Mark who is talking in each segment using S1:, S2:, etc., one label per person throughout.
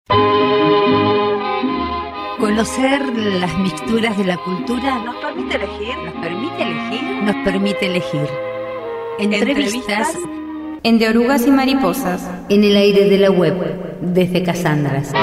S1: Conocer las mixturas de la cultura nos permite elegir, nos permite elegir. Entrevistas
S2: en De Orugas y Mariposas,
S1: en el aire de la web, desde Casandras.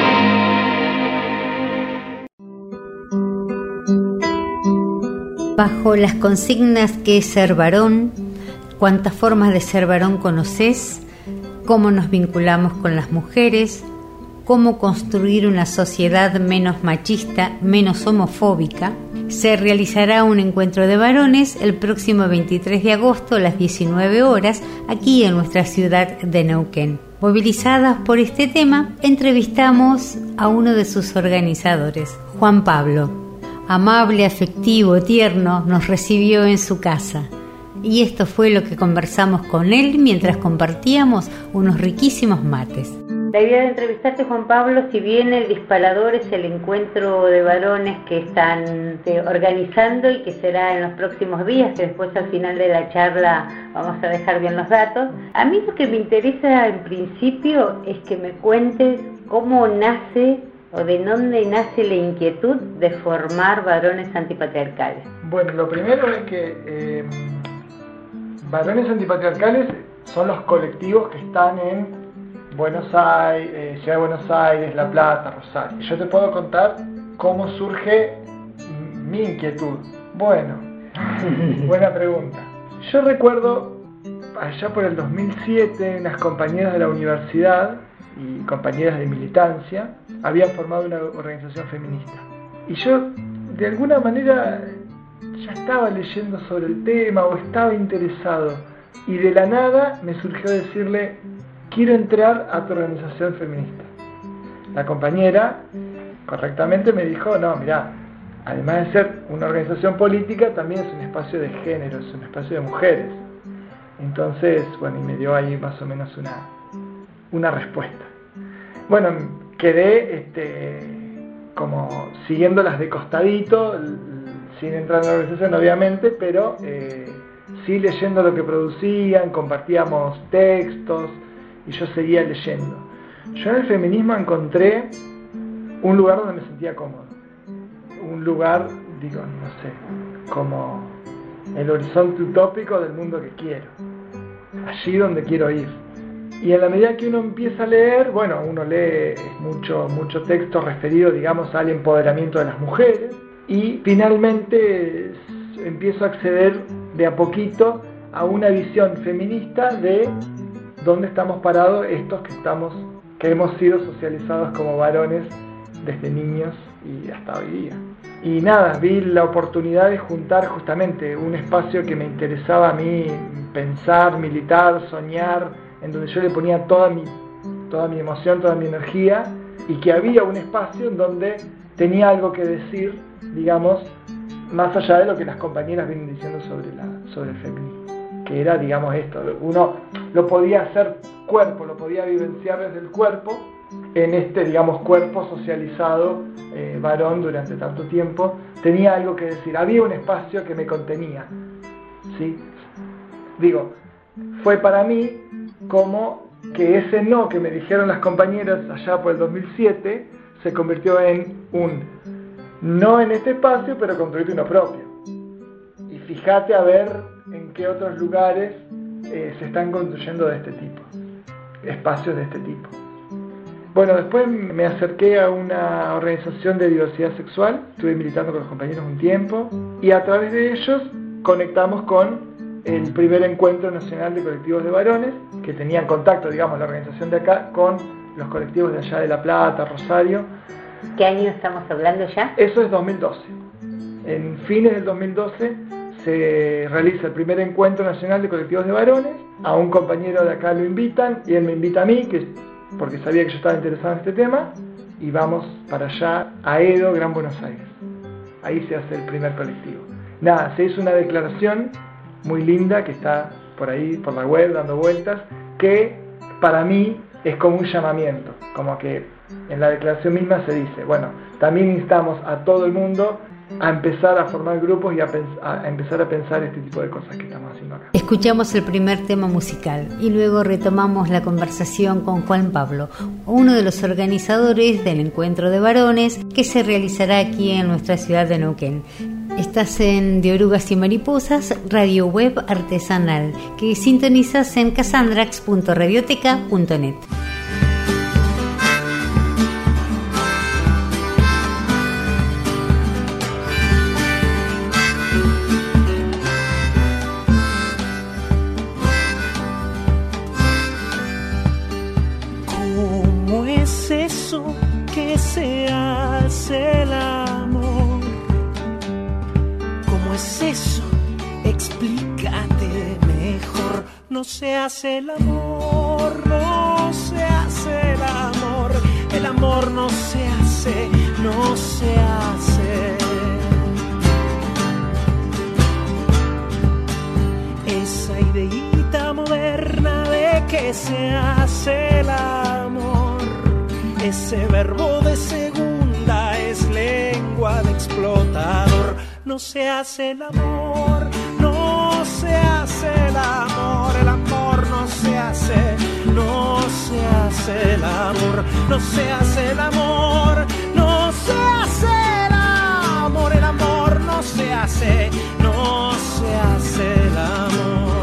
S1: Bajo las consignas ¿qué es ser varón? ¿Cuántas formas de ser varón conoces? ¿Cómo nos vinculamos con las mujeres? ¿Cómo construir una sociedad menos machista, menos homofóbica? Se realizará un encuentro de varones el próximo 23 de agosto a las 19 horas aquí en nuestra ciudad de Neuquén. Movilizadas por este tema, entrevistamos a uno de sus organizadores, Juan Pablo. Amable, afectivo, tierno, nos recibió en su casa. Y esto fue lo que conversamos con él mientras compartíamos unos riquísimos mates. La idea de entrevistarte, Juan Pablo, si bien el disparador es el encuentro de varones que están organizando y que será en los próximos días, que después al final de la charla vamos a dejar bien los datos, a mí lo que me interesa en principio es que me cuentes cómo nace o de dónde nace la inquietud de formar varones antipatriarcales.
S3: Bueno, lo primero es que varones antipatriarcales son los colectivos que están en Buenos Aires, Ciudad de Buenos Aires, La Plata, Rosario. Yo te puedo contar cómo surge mi inquietud. Bueno, buena pregunta. Yo recuerdo allá por el 2007 unas compañeras de la universidad y compañeras de militancia habían formado una organización feminista. Y yo de alguna manera ya estaba leyendo sobre el tema o estaba interesado. Y de la nada me surgió decirle: quiero entrar a tu organización feminista. La compañera correctamente me dijo: no, mirá, además de ser una organización política, también es un espacio de género, es un espacio de mujeres. Entonces, bueno, y me dio ahí más o menos una respuesta. Bueno, quedé como siguiéndolas de costadito, sin entrar en la organización obviamente, pero sí leyendo lo que producían, compartíamos textos, y yo seguía leyendo. Yo en el feminismo encontré un lugar donde me sentía cómodo. Un lugar, digo, no sé, como el horizonte utópico del mundo que quiero. Allí donde quiero ir. Y en la medida que uno empieza a leer, bueno, uno lee mucho texto referido, digamos, al empoderamiento de las mujeres. Y finalmente empiezo a acceder de a poquito a una visión feminista de dónde estamos parados estos que hemos sido socializados como varones desde niños y hasta hoy día. Y nada, vi la oportunidad de juntar justamente un espacio que me interesaba a mí pensar, militar, soñar, en donde yo le ponía toda mi emoción, toda mi energía, y que había un espacio en donde tenía algo que decir, digamos, más allá de lo que las compañeras vienen diciendo sobre el feminismo. Que era, digamos, esto, uno lo podía hacer cuerpo, lo podía vivenciar desde el cuerpo, en este, digamos, cuerpo socializado varón durante tanto tiempo, tenía algo que decir, había un espacio que me contenía, ¿sí? Digo, fue para mí como que ese no que me dijeron las compañeras allá por el 2007 se convirtió en un no en este espacio, pero construirte uno propio. Y fíjate a ver en qué otros lugares se están construyendo de este tipo, espacios de este tipo. Bueno, después me acerqué a una organización de diversidad sexual, estuve militando con los compañeros un tiempo, y a través de ellos conectamos con el primer encuentro nacional de colectivos de varones, que tenían contacto, digamos, la organización de acá, con los colectivos de allá de La Plata, Rosario.
S1: ¿Qué año estamos hablando ya?
S3: Eso es 2012. En fines del 2012 se realiza el primer encuentro nacional de colectivos de varones. A un compañero de acá lo invitan y él me invita a mí, porque sabía que yo estaba interesado en este tema, y vamos para allá, a Edo, Gran Buenos Aires. Ahí se hace el primer colectivo. Nada, se hizo una declaración muy linda que está por ahí, por la web, dando vueltas, que para mí es como un llamamiento, como que en la declaración misma se dice, bueno, también instamos a todo el mundo a empezar a formar grupos y a empezar a pensar este tipo de cosas que estamos haciendo acá.
S1: Escuchamos el primer tema musical y luego retomamos la conversación con Juan Pablo, uno de los organizadores del encuentro de varones que se realizará aquí en nuestra ciudad de Neuquén. Estás en De Orugas y Mariposas, radio web artesanal, que sintonizas en casandrax.radioteca.net.
S4: ¿Cómo es eso que se hace el amor? ¿Cómo es eso? Explícate mejor. No se hace el amor, no se hace el amor. El amor no se hace, no se hace. Esa ideita moderna de que se hace el amor, ese verbo de segunda es lengua de explotador. No se hace el amor, no se hace el amor. El amor no se hace, no se hace el amor. No se hace el amor, no se hace el amor. El amor no se hace, no se hace el amor.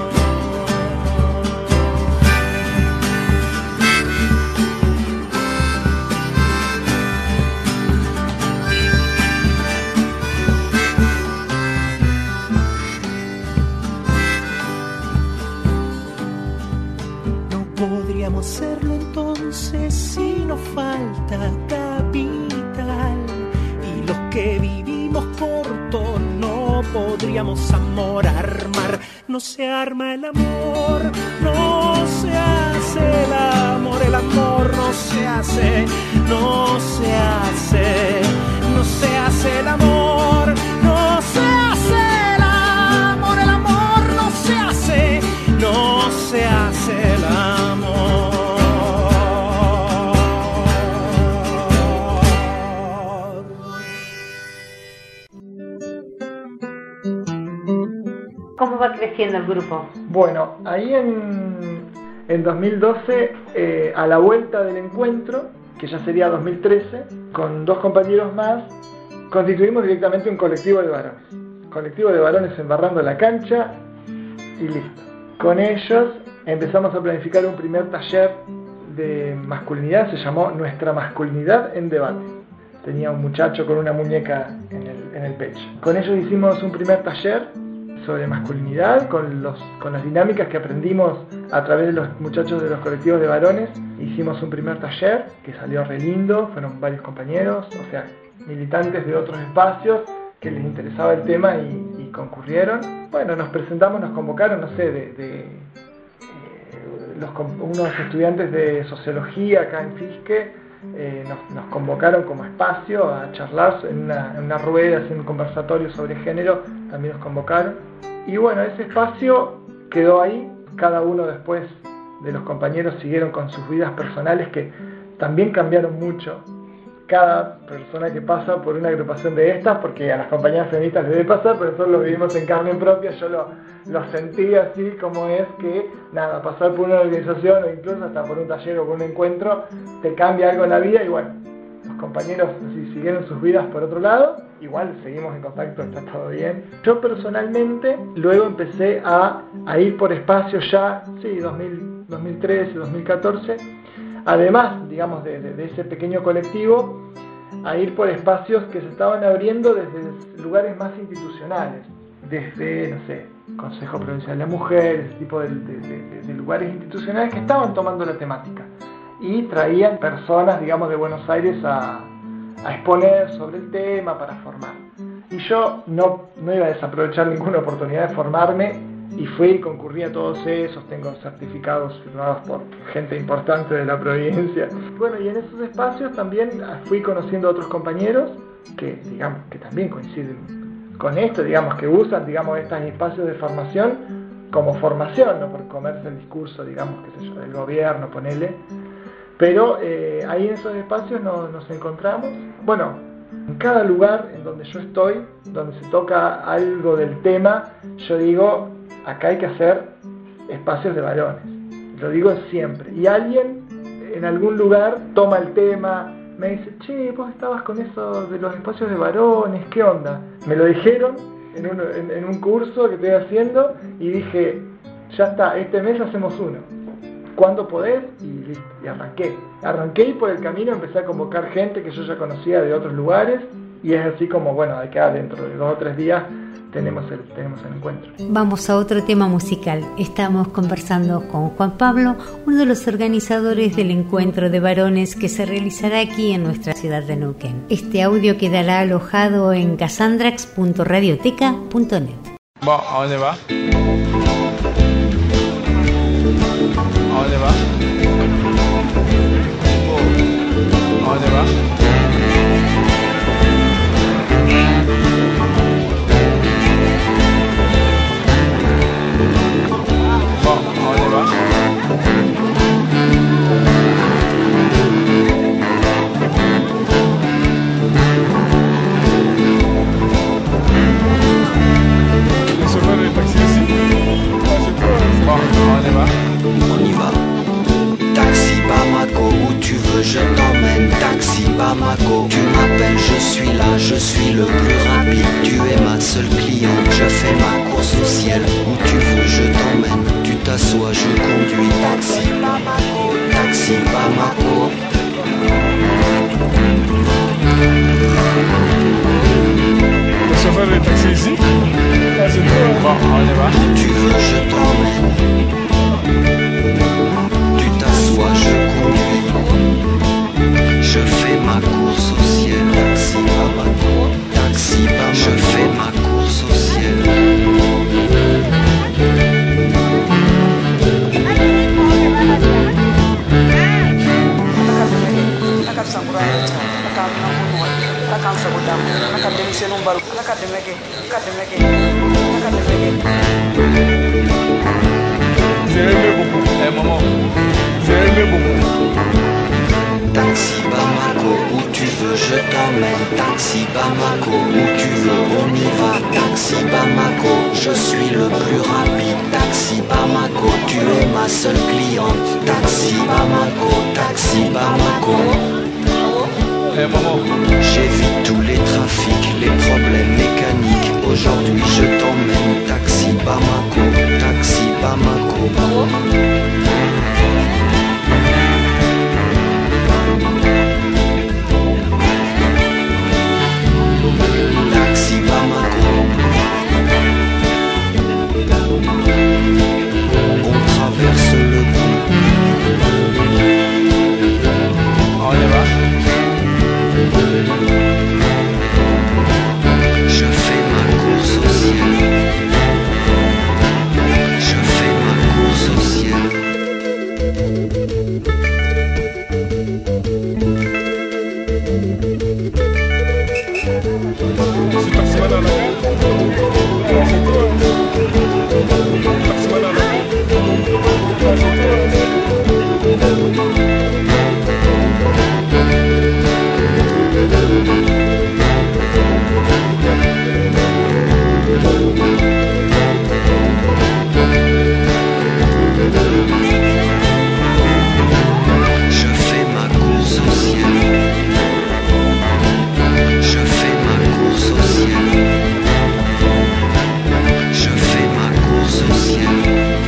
S4: Podríamos hacerlo entonces si nos falta capital, y los que vivimos corto no podríamos amor armar. No se arma el amor, no se hace el amor. El amor no se hace, no se hace, no se hace el amor, no se hace el amor. El amor no se hace, no se hace el amor.
S1: ¿Cómo va creciendo el grupo?
S3: Bueno, ahí en 2012, a la vuelta del encuentro, que ya sería 2013, con 2 compañeros más, constituimos directamente un colectivo de varones. Colectivo de varones embarrando la cancha y listo. Con ellos empezamos a planificar un primer taller de masculinidad, se llamó Nuestra Masculinidad en Debate. Tenía un muchacho con una muñeca en el pecho. Con ellos hicimos un primer taller sobre masculinidad, con las dinámicas que aprendimos a través de los muchachos de los colectivos de varones. Hicimos un primer taller que salió re lindo, fueron varios compañeros, o sea, militantes de otros espacios que les interesaba el tema y concurrieron. Bueno, nos presentamos, nos convocaron, no sé, unos estudiantes de sociología acá en Fisque, nos convocaron como espacio a charlar en una rueda, en un conversatorio sobre género, también nos convocaron. Y bueno, ese espacio quedó ahí, cada uno después de los compañeros siguieron con sus vidas personales que también cambiaron mucho. Cada persona que pasa por una agrupación de estas, porque a las compañeras feministas les debe pasar, pero nosotros lo vivimos en carne propia, yo lo sentí así, como es que, nada, pasar por una organización o incluso hasta por un taller o por un encuentro, te cambia algo en la vida y bueno, los compañeros así siguieron sus vidas por otro lado, igual seguimos en contacto, está todo bien. Yo personalmente luego empecé a ir por espacios ya, sí, 2013, 2014, además, digamos, de ese pequeño colectivo, a ir por espacios que se estaban abriendo desde lugares más institucionales, desde, no sé, Consejo Provincial de la Mujer, ese tipo de lugares institucionales que estaban tomando la temática y traían personas, digamos, de Buenos Aires a exponer sobre el tema para formar. Y yo no iba a desaprovechar ninguna oportunidad de formarme y fui y concurrí a todos esos, tengo certificados firmados por gente importante de la provincia. Bueno, y en esos espacios también fui conociendo a otros compañeros que, digamos, que también coinciden con esto, digamos, que usan, digamos, estos espacios de formación como formación, no por comerse el discurso, digamos, qué sé yo, del gobierno, ponele. Pero ahí en esos espacios nos encontramos. Bueno, En cada lugar en donde yo estoy, donde se toca algo del tema, yo digo, acá hay que hacer espacios de varones. Lo digo siempre. Y alguien en algún lugar toma el tema, me dice, che, vos estabas con eso de los espacios de varones, ¿qué onda? Me lo dijeron en un curso que estoy haciendo y dije, ya está, este mes hacemos uno. ¿Cuándo podés? Y listo, y arranqué y por el camino empecé a convocar gente que yo ya conocía de otros lugares y es así como, bueno, de acá dentro de 2 o 3 días tenemos el encuentro.
S1: Vamos a otro tema musical. Estamos conversando con Juan Pablo, uno de los organizadores del encuentro de varones que se realizará aquí en nuestra ciudad de Neuquén. Este audio quedará alojado en casandrax.radioteca.net.
S5: Bon, ¿a dónde va? ¿A dónde va? ¿A dónde va? Bon, ¿a dónde va? Le chauffeur du taxi ici. Bon, ¿a dónde va?
S6: On y va. Taxi Bamako, où tu veux je t'emmène. Taxi Bamako, tu m'appelles, je suis là, je suis le plus rapide. Tu es ma seule cliente, je fais ma course au ciel. Où tu veux je t'emmène, tu t'assois, je conduis. Taxi Bamako, taxi Bamako.
S5: Le chauffeur du taxi ici. Bon, ¿a dónde va?
S6: Où tu veux je t'emmène. Tu t'assois, je conduis. Je fais ma course au ciel. Taxi Bamako, taxi Bamako. Je fais ma course au ciel.
S5: Maman, c'est beaucoup.
S6: Taxi Bamako, où tu veux je t'emmène. Taxi Bamako, où tu veux on y va. Taxi Bamako, je suis le plus rapide. Taxi Bamako, tu es ma seule cliente. Taxi Bamako, taxi Bamako.
S5: Maman.
S6: J'évite tous les trafics, les problèmes mécaniques. Aujourd'hui je t'emmène. Taxi Bamako, taxi Bamako. Taxi Bamako. On traverse le pont.
S5: On y va?
S6: Je fais ma course au ciel. Je fais ma course au ciel.
S5: C'est taximan à la gare. C'est toi. Taximan à la gare.
S6: Je fais ma course au ciel. Je fais ma course au ciel. Je fais ma course au ciel.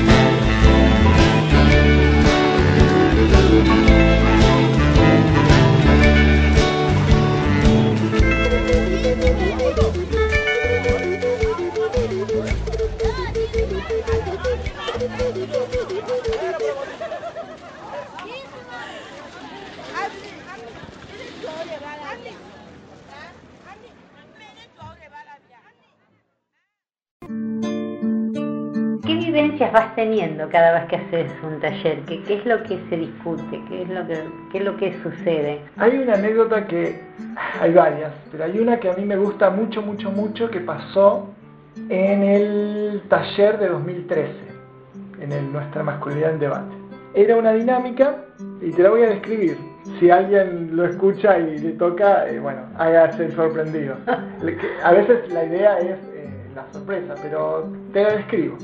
S1: ¿Qué vivencias vas teniendo cada vez que haces un taller? ¿Qué es lo que se discute? ¿Qué es lo que sucede?
S3: Hay una anécdota que, hay varias, pero hay una que a mí me gusta mucho que pasó en el taller de 2013, en Nuestra Masculinidad en Debate. Era una dinámica, y te la voy a describir. si alguien lo escucha y le toca, bueno, hágase el sorprendido. A veces la idea es la sorpresa, pero te la describo.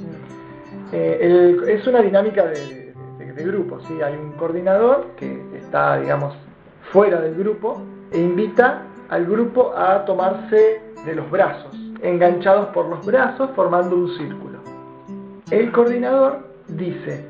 S3: Es una dinámica de grupo, ¿sí? Hay un coordinador que está, digamos, fuera del grupo e invita al grupo a tomarse de los brazos, enganchados por los brazos, formando un círculo. El coordinador dice: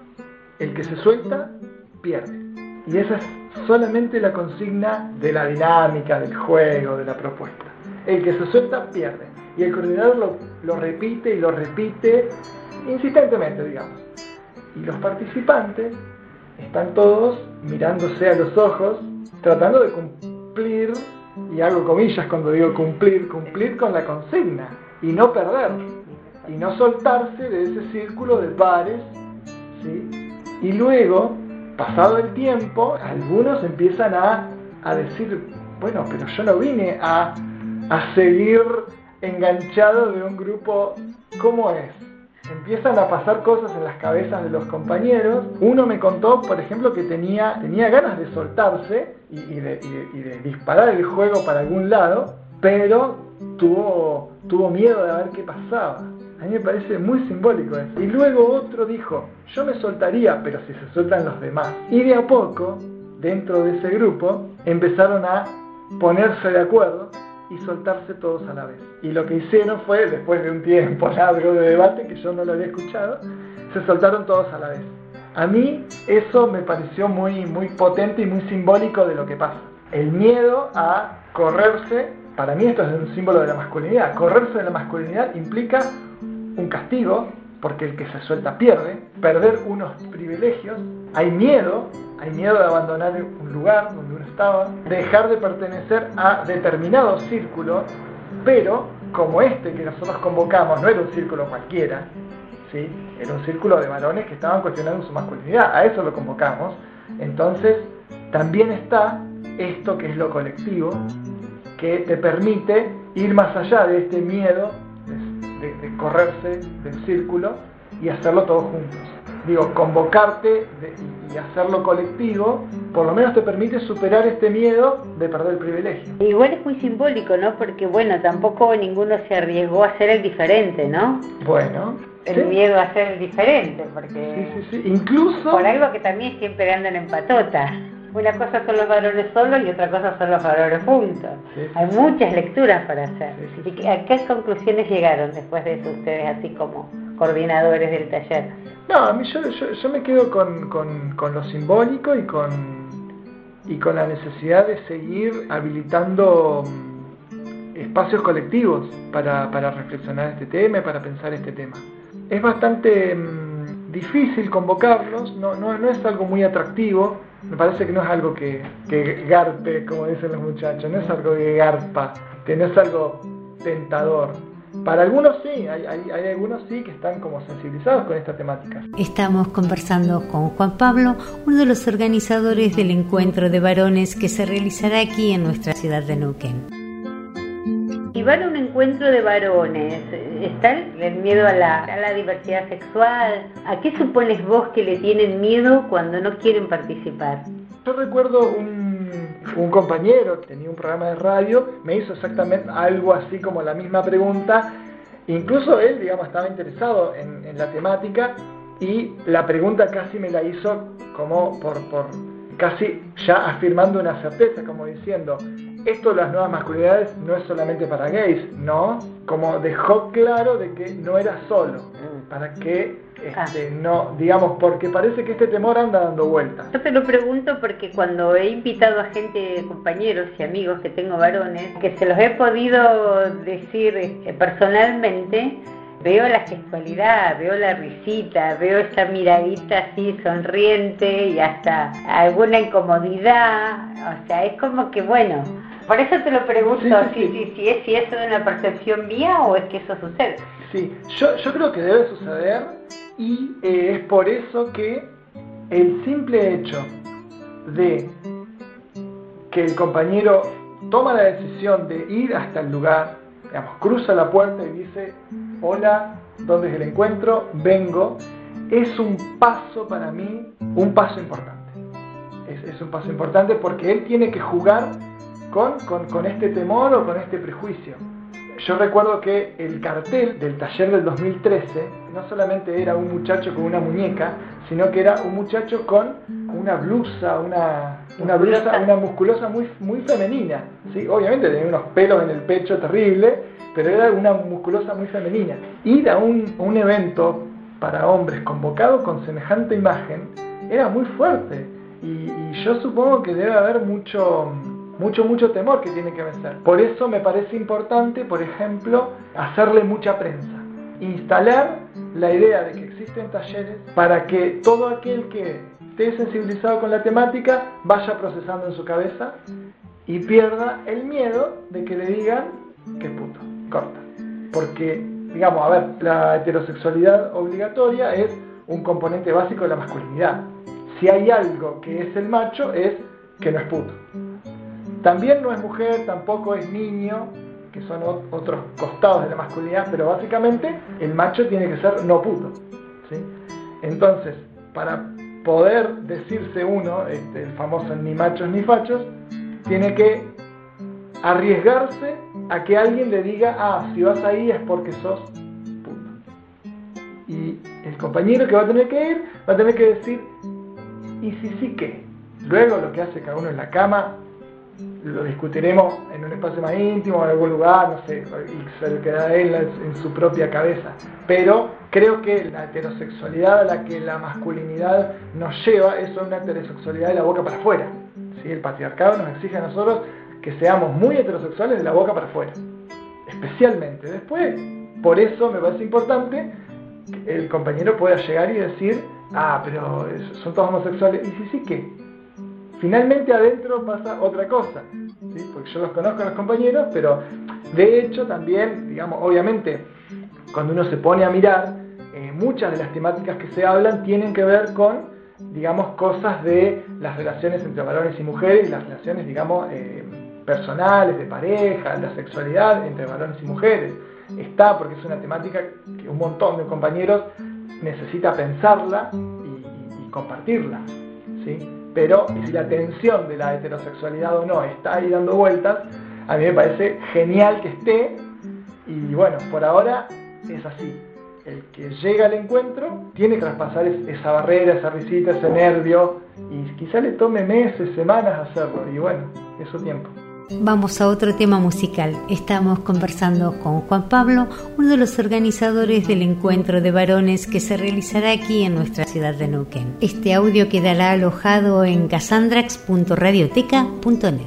S3: el que se suelta, pierde. Y esa es solamente la consigna de la dinámica, del juego, de la propuesta. El que se suelta, pierde. Y el coordinador lo repite y lo repite insistentemente, digamos. Y los participantes están todos mirándose a los ojos, tratando de cumplir, y hago comillas cuando digo cumplir con la consigna, y no perder, y no soltarse de ese círculo de pares, ¿sí? Y luego, pasado el tiempo, algunos empiezan a decir: bueno, pero yo no vine a seguir enganchado de un grupo. ¿Cómo es? Empiezan a pasar cosas en las cabezas de los compañeros. Uno me contó, por ejemplo, que tenía ganas de soltarse y de disparar el juego para algún lado, pero tuvo miedo de ver qué pasaba. A mí me parece muy simbólico eso. Y luego otro dijo: yo me soltaría, pero si se sueltan los demás. Y de a poco, dentro de ese grupo, empezaron a ponerse de acuerdo y soltarse todos a la vez. Y lo que hicieron fue, después de un tiempo largo de debate, que yo no lo había escuchado, se soltaron todos a la vez. A mí eso me pareció muy, muy potente y muy simbólico de lo que pasa. El miedo a correrse, para mí esto es un símbolo de la masculinidad. Correrse de la masculinidad implica un castigo, porque el que se suelta pierde, perder unos privilegios, hay miedo de abandonar un lugar donde uno estaba, dejar de pertenecer a determinado círculo, pero como este que nosotros convocamos no era un círculo cualquiera, ¿sí? Era un círculo de varones que estaban cuestionando su masculinidad, a eso lo convocamos. Entonces también está esto que es lo colectivo, que te permite ir más allá de este miedo de correrse del círculo y hacerlo todos juntos. Digo, convocarte y hacerlo colectivo, por lo menos te permite superar este miedo de perder el privilegio.
S1: Igual es muy simbólico, ¿no? Porque, bueno, tampoco ninguno se arriesgó a ser el diferente, ¿no?
S3: Bueno.
S1: El miedo a ser el diferente, porque...
S3: Sí. Incluso...
S1: Por algo que también siempre andan en patota. Una cosa son los varones solos y otra cosa son los varones juntos. Sí. Hay muchas lecturas para hacer. Sí. ¿Y a qué conclusiones llegaron después de eso ustedes, así como coordinadores del taller?
S3: No, a mí yo me quedo con lo simbólico y con la necesidad de seguir habilitando espacios colectivos para reflexionar este tema, para pensar este tema. Es bastante difícil convocarlos, no es algo muy atractivo. Me parece que no es algo que garpe, como dicen los muchachos, no es algo que garpa, que no es algo tentador. Para algunos sí, hay algunos sí que están como sensibilizados con esta temática.
S1: Estamos conversando con Juan Pablo, uno de los organizadores del encuentro de varones que se realizará aquí en nuestra ciudad de Neuquén. Y van a un encuentro de varones, ¿está el miedo a la diversidad sexual? ¿A qué supones vos que le tienen miedo cuando no quieren participar?
S3: Yo recuerdo un compañero que tenía un programa de radio, me hizo exactamente algo así como la misma pregunta. Incluso él, digamos, estaba interesado en la temática y la pregunta casi me la hizo como por casi ya afirmando una certeza, como diciendo: esto de las nuevas masculinidades no es solamente para gays, ¿no? Como dejó claro de que no era solo, para que no, digamos, porque parece que este temor anda dando vueltas.
S1: Yo te lo pregunto porque cuando he invitado a gente, compañeros y amigos que tengo varones, que se los he podido decir personalmente, veo la gestualidad, veo la risita, veo esa miradita así sonriente y hasta alguna incomodidad, o sea, es como que bueno, por eso te lo pregunto, si es una percepción mía o es que eso sucede.
S3: Sí, yo creo que debe suceder y es por eso que el simple hecho de que el compañero toma la decisión de ir hasta el lugar, digamos, cruza la puerta y dice: hola, ¿dónde es el encuentro? Vengo. Es un paso para mí, un paso importante. Es es un paso importante porque él tiene que jugar con este temor o con este prejuicio. Yo recuerdo que el cartel del taller del 2013 no solamente era un muchacho con una muñeca, sino que era un muchacho con una blusa, una musculosa muy femenina, ¿sí? Obviamente tenía unos pelos en el pecho terrible, pero era una musculosa muy femenina. Ir a un evento para hombres convocado con semejante imagen era muy fuerte, y yo supongo que debe haber mucho temor que tiene que vencer. Por eso me parece importante, por ejemplo, hacerle mucha prensa, instalar la idea de que existen talleres para que todo aquel que esté sensibilizado con la temática vaya procesando en su cabeza y pierda el miedo de que le digan que es puto, corta. Porque, digamos, a ver, la heterosexualidad obligatoria es un componente básico de la masculinidad. Si hay algo que es el macho, es que no es puto. También no es mujer, tampoco es niño, que son otros costados de la masculinidad, pero básicamente el macho tiene que ser no puto, ¿sí? Entonces, para poder decirse uno, el famoso ni machos ni fachos, tiene que arriesgarse a que alguien le diga, si vas ahí es porque sos puto. Y el compañero que va a tener que ir, va a tener que decir, ¿y si sí qué? Luego lo que hace cada uno en la cama, lo discutiremos en un espacio más íntimo, en algún lugar, no sé, y se lo quedará él en su propia cabeza. Pero creo que la heterosexualidad a la que la masculinidad nos lleva es una heterosexualidad de la boca para afuera, ¿sí? El patriarcado nos exige a nosotros que seamos muy heterosexuales de la boca para afuera, especialmente. Después, por eso me parece importante que el compañero pueda llegar y decir, pero son todos homosexuales, y sí, ¿qué? Finalmente adentro pasa otra cosa, ¿sí? Porque yo los conozco a los compañeros, pero de hecho también, digamos, obviamente, cuando uno se pone a mirar, muchas de las temáticas que se hablan tienen que ver con, digamos, cosas de las relaciones entre varones y mujeres, las relaciones, digamos, personales, de pareja, la sexualidad entre varones y mujeres. Está porque es una temática que un montón de compañeros necesita pensarla y compartirla, ¿sí? Pero si la tensión de la heterosexualidad o no está ahí dando vueltas, a mí me parece genial que esté, y bueno, por ahora es así. El que llega al encuentro tiene que traspasar esa barrera, esa risita, ese nervio, y quizá le tome meses, semanas hacerlo, y bueno, es su tiempo.
S1: Vamos a otro tema musical. Estamos conversando con Juan Pablo, uno de los organizadores del encuentro de varones que se realizará aquí en nuestra ciudad de Neuquén. Este audio quedará alojado en casandrax.radioteca.net.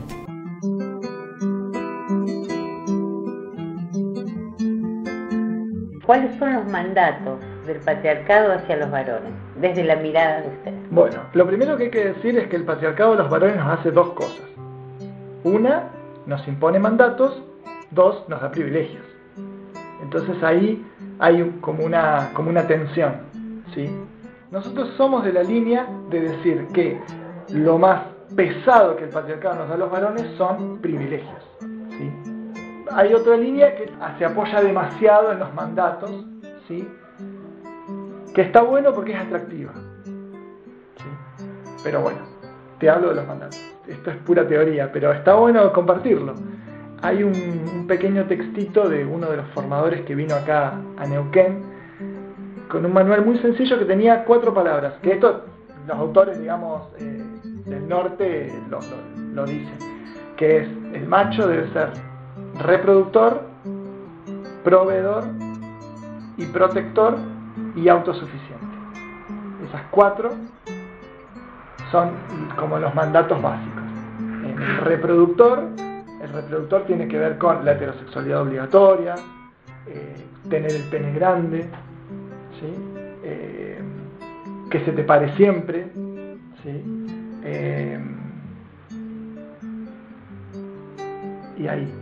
S1: ¿Cuáles son los mandatos del patriarcado hacia los varones, desde la mirada de ustedes?
S3: Bueno, lo primero que hay que decir es que el patriarcado de los varones nos hace dos cosas. Una, nos impone mandatos. Dos, nos da privilegios. Entonces ahí hay como una tensión, ¿sí? Nosotros somos de la línea de decir que lo más pesado que el patriarcado nos da a los varones son privilegios, ¿sí? Hay otra línea que se apoya demasiado en los mandatos, ¿sí? Que está bueno porque es atractiva, ¿sí? Pero bueno, te hablo de los mandatos. Esto es pura teoría, pero está bueno compartirlo. Hay un pequeño textito de uno de los formadores que vino acá a Neuquén, con un manual muy sencillo que tenía 4 palabras, que esto los autores, digamos, del norte lo dicen, que es: el macho debe ser reproductor, proveedor y protector y autosuficiente. Esas 4 son como los mandatos básicos. El reproductor tiene que ver con la heterosexualidad obligatoria, tener el pene grande, ¿sí? Que se te pare siempre, ¿sí? Y ahí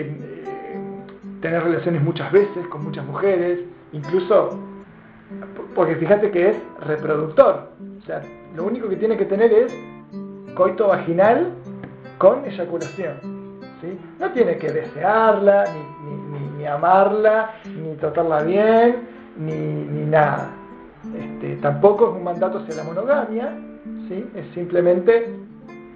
S3: tener relaciones muchas veces con muchas mujeres, incluso porque fíjate que es reproductor, o sea, lo único que tiene que tener es coito vaginal con eyaculación, ¿sí? No tiene que desearla, ni amarla, ni tratarla bien, ni nada. Tampoco es un mandato hacia la monogamia, ¿sí? Es simplemente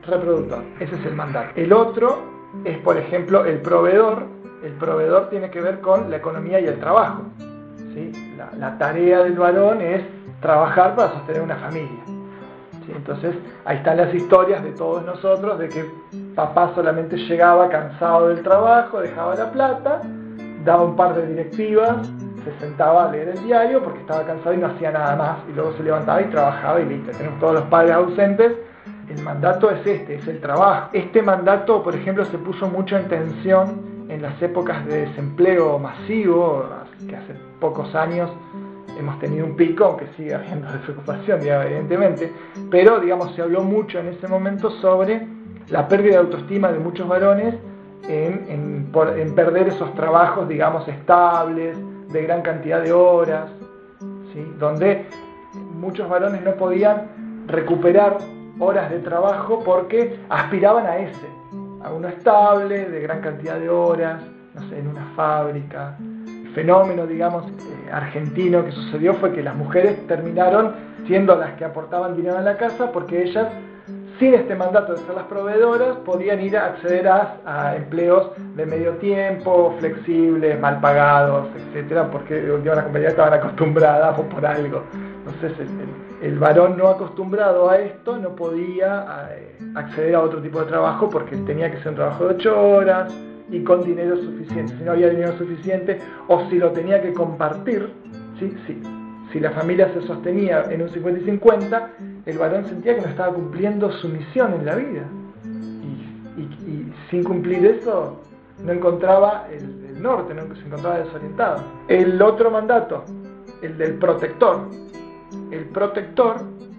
S3: reproductor. Ese es el mandato. El otro es, por ejemplo, el proveedor. El proveedor tiene que ver con la economía y el trabajo, ¿sí? La tarea del varón es trabajar para sostener una familia, ¿sí? Entonces, ahí están las historias de todos nosotros, de que papá solamente llegaba cansado del trabajo, dejaba la plata, daba un par de directivas, se sentaba a leer el diario porque estaba cansado y no hacía nada más, y luego se levantaba y trabajaba y listo. Tenemos todos los padres ausentes. El mandato es es el trabajo. Este mandato, por ejemplo, se puso mucho en tensión en las épocas de desempleo masivo, que hace pocos años hemos tenido un pico, aunque sigue habiendo desocupación, evidentemente, pero digamos se habló mucho en ese momento sobre la pérdida de autoestima de muchos varones en perder esos trabajos, digamos, estables, de gran cantidad de horas, ¿sí? Donde muchos varones no podían recuperar horas de trabajo porque aspiraban a uno estable, de gran cantidad de horas, no sé, en una fábrica. El fenómeno, digamos, argentino que sucedió fue que las mujeres terminaron siendo las que aportaban dinero a la casa porque ellas, sin este mandato de ser las proveedoras, podían ir a acceder a empleos de medio tiempo, flexibles, mal pagados, etcétera, porque de una compañía estaban acostumbradas o por algo. Entonces el varón no acostumbrado a esto no podía acceder a otro tipo de trabajo porque tenía que ser un trabajo de 8 horas y con dinero suficiente. Si no había dinero suficiente o si lo tenía que compartir, ¿sí? Si la familia se sostenía en un 50 y 50, el varón sentía que no estaba cumpliendo su misión en la vida. Y sin cumplir eso, no encontraba el norte, no se encontraba desorientado. El otro mandato, el del protector. El protector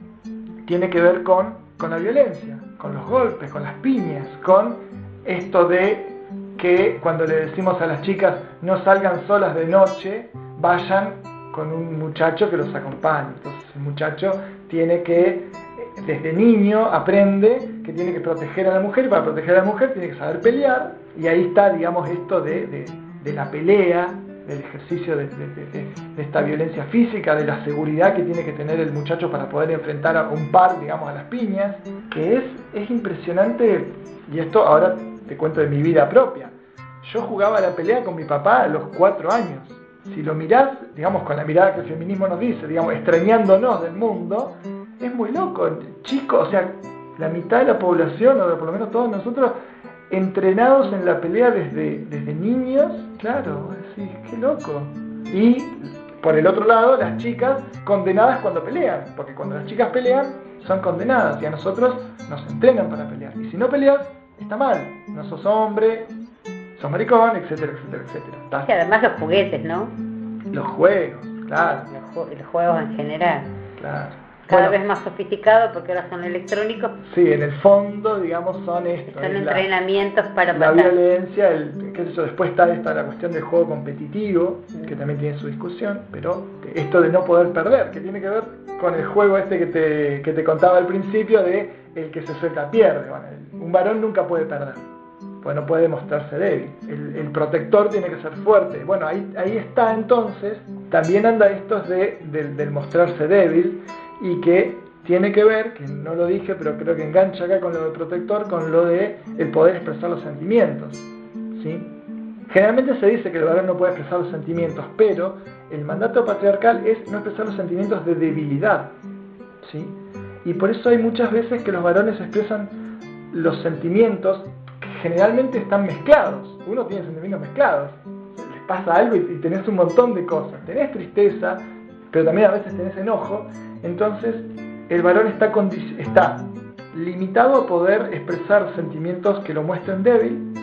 S3: tiene que ver con la violencia, con los golpes, con las piñas, con esto de que cuando le decimos a las chicas no salgan solas de noche, vayan con un muchacho que los acompañe. Entonces el muchacho tiene que, desde niño, aprende que tiene que proteger a la mujer, y para proteger a la mujer tiene que saber pelear, y ahí está, digamos, esto de la pelea, del ejercicio de esta violencia física, de la seguridad que tiene que tener el muchacho para poder enfrentar a un par, digamos, a las piñas, que es impresionante. Y esto ahora te cuento de mi vida propia. Yo jugaba a la pelea con mi papá a los 4 años. Si lo mirás, digamos, con la mirada que el feminismo nos dice, digamos, extrañándonos del mundo, es muy loco. Chico, o sea, la mitad de la población, o por lo menos todos nosotros, entrenados en la pelea desde niños, claro, sí, qué loco. Y por el otro lado, las chicas condenadas cuando pelean, porque cuando las chicas pelean son condenadas y a nosotros nos entrenan para pelear. Y si no peleas, está mal, no sos hombre, sos maricón, etcétera, etcétera, etcétera.
S1: Y además los juguetes, ¿no?
S3: Los juegos, claro.
S1: Los juegos en general.
S3: Claro.
S1: Cada vez más sofisticado porque ahora son electrónicos.
S3: Sí, en el fondo, digamos, son esto.
S1: Son entrenamientos para
S3: la
S1: matar.
S3: Violencia, qué sé yo, después está la cuestión del juego competitivo, que también tiene su discusión, pero esto de no poder perder, que tiene que ver con el juego este que te contaba al principio de el que se suelta pierde. Bueno, un varón nunca puede perder, pues no puede mostrarse débil. El protector tiene que ser fuerte. Bueno, ahí está entonces, también anda esto del mostrarse débil, y que tiene que ver, que no lo dije, pero creo que engancha acá con lo del protector, con lo de el poder expresar los sentimientos, ¿sí? Generalmente se dice que el varón no puede expresar los sentimientos, pero el mandato patriarcal es no expresar los sentimientos de debilidad, ¿sí? Y por eso hay muchas veces que los varones expresan los sentimientos que generalmente están mezclados. Uno tiene sentimientos mezclados, les pasa algo y tenés un montón de cosas. Tenés tristeza, pero también a veces tenés enojo. Entonces el varón está limitado a poder expresar sentimientos que lo muestren débil,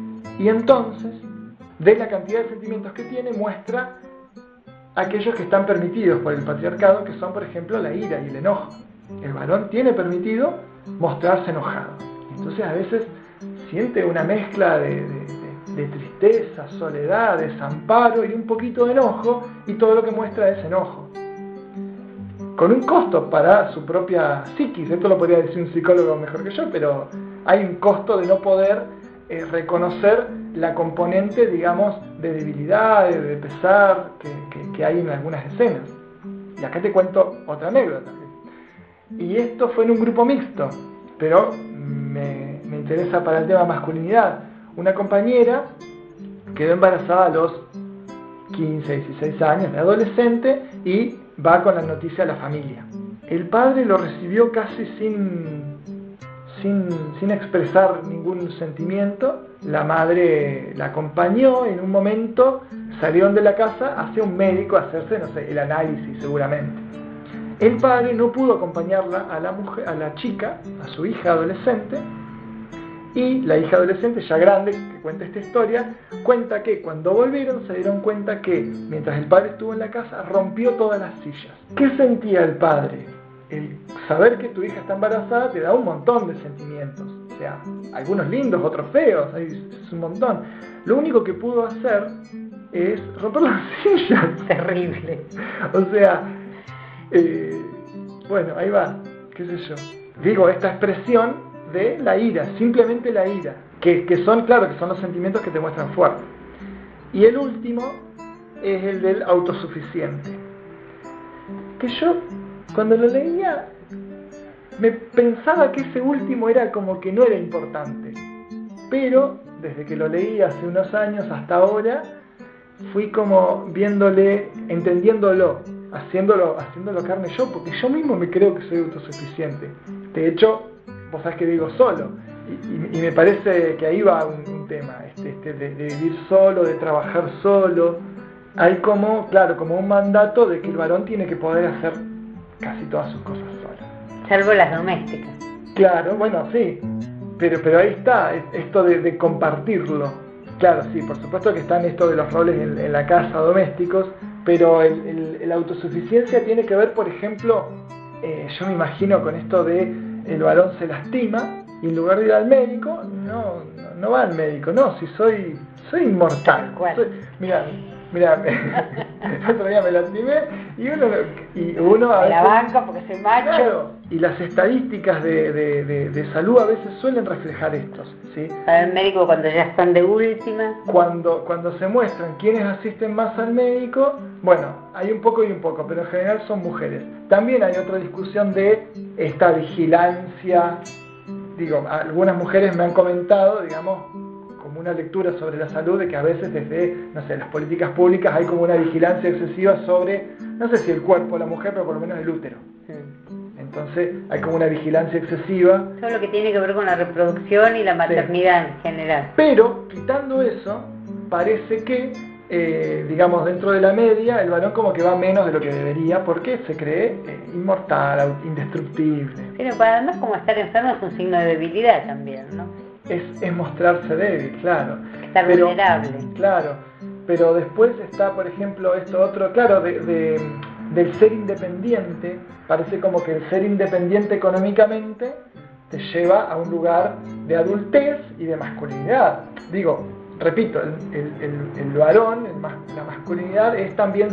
S3: y entonces de la cantidad de sentimientos que tiene muestra aquellos que están permitidos por el patriarcado, que son, por ejemplo, la ira y el enojo. El varón tiene permitido mostrarse enojado, entonces a veces siente una mezcla de tristeza, soledad, desamparo y un poquito de enojo, y todo lo que muestra es enojo, con un costo para su propia psiquis. Esto lo podría decir un psicólogo mejor que yo, pero hay un costo de no poder reconocer la componente, digamos, de debilidad, de pesar que hay en algunas escenas. Y acá te cuento otra anécdota. Y esto fue en un grupo mixto, pero me interesa para el tema masculinidad. Una compañera quedó embarazada a los 15, 16 años, de adolescente, y va con la noticia a la familia. El padre lo recibió casi sin expresar ningún sentimiento. La madre la acompañó, en un momento salieron de la casa hacia un médico a hacerse, no sé, el análisis seguramente. El padre no pudo acompañarla a la mujer, a la chica, a su hija adolescente, y la hija adolescente, ya grande, que cuenta esta historia, cuenta que cuando volvieron se dieron cuenta que mientras el padre estuvo en la casa rompió todas las sillas. ¿Qué sentía el padre? El saber que tu hija está embarazada te da un montón de sentimientos, o sea, algunos lindos, otros feos, es un montón. Lo único que pudo hacer es romper las sillas.
S1: Terrible.
S3: O sea, bueno, ahí va, qué sé yo. Digo, esta expresión de la ira, simplemente la ira, que son, claro, que son los sentimientos que te muestran fuerte. Y el último es el del autosuficiente, que yo cuando lo leía me pensaba que ese último era como que no era importante, pero desde que lo leí hace unos años hasta ahora fui como viéndole, entendiéndolo, haciéndolo carne yo, porque yo mismo me creo que soy autosuficiente. De hecho, vos sabés que digo solo, y me parece que ahí va un tema, de vivir solo, de trabajar solo. Hay como, claro, como un mandato de que el varón tiene que poder hacer casi todas sus cosas solo.
S1: Salvo las domésticas.
S3: Claro, bueno, sí, pero ahí está, esto de compartirlo. Claro, sí, por supuesto que están esto de los roles en la casa, domésticos, pero la autosuficiencia tiene que ver, por ejemplo, yo me imagino con esto de el varón se lastima y en lugar de ir al médico, no va al médico, no, si soy inmortal. Mira, el otro día me lastimé y uno a
S1: veces, la banca porque soy macho.
S3: Claro, y las estadísticas de salud a veces suelen reflejar esto, ¿sí?
S1: Para el médico cuando ya están de última.
S3: Cuando se muestran quienes asisten más al médico, bueno, hay un poco y un poco, pero en general son mujeres. También hay otra discusión de esta vigilancia. Digo, algunas mujeres me han comentado, digamos, como una lectura sobre la salud, de que a veces desde, no sé, las políticas públicas hay como una vigilancia excesiva sobre, no sé si el cuerpo de la mujer, pero por lo menos el útero. Entonces hay como una vigilancia excesiva.
S1: Todo lo que tiene que ver con la reproducción y la maternidad en general.
S3: Pero, quitando eso, parece que, digamos, dentro de la media, el varón como que va menos de lo que debería, porque se cree inmortal, indestructible.
S1: Pero además, como estar enfermo es un signo de debilidad también, ¿no?
S3: Es mostrarse débil, claro.
S1: Estar vulnerable.
S3: Claro, pero después está, por ejemplo, esto otro, claro, del ser independiente. Parece como que el ser independiente económicamente te lleva a un lugar de adultez y de masculinidad. Digo, repito, el varón, la masculinidad es también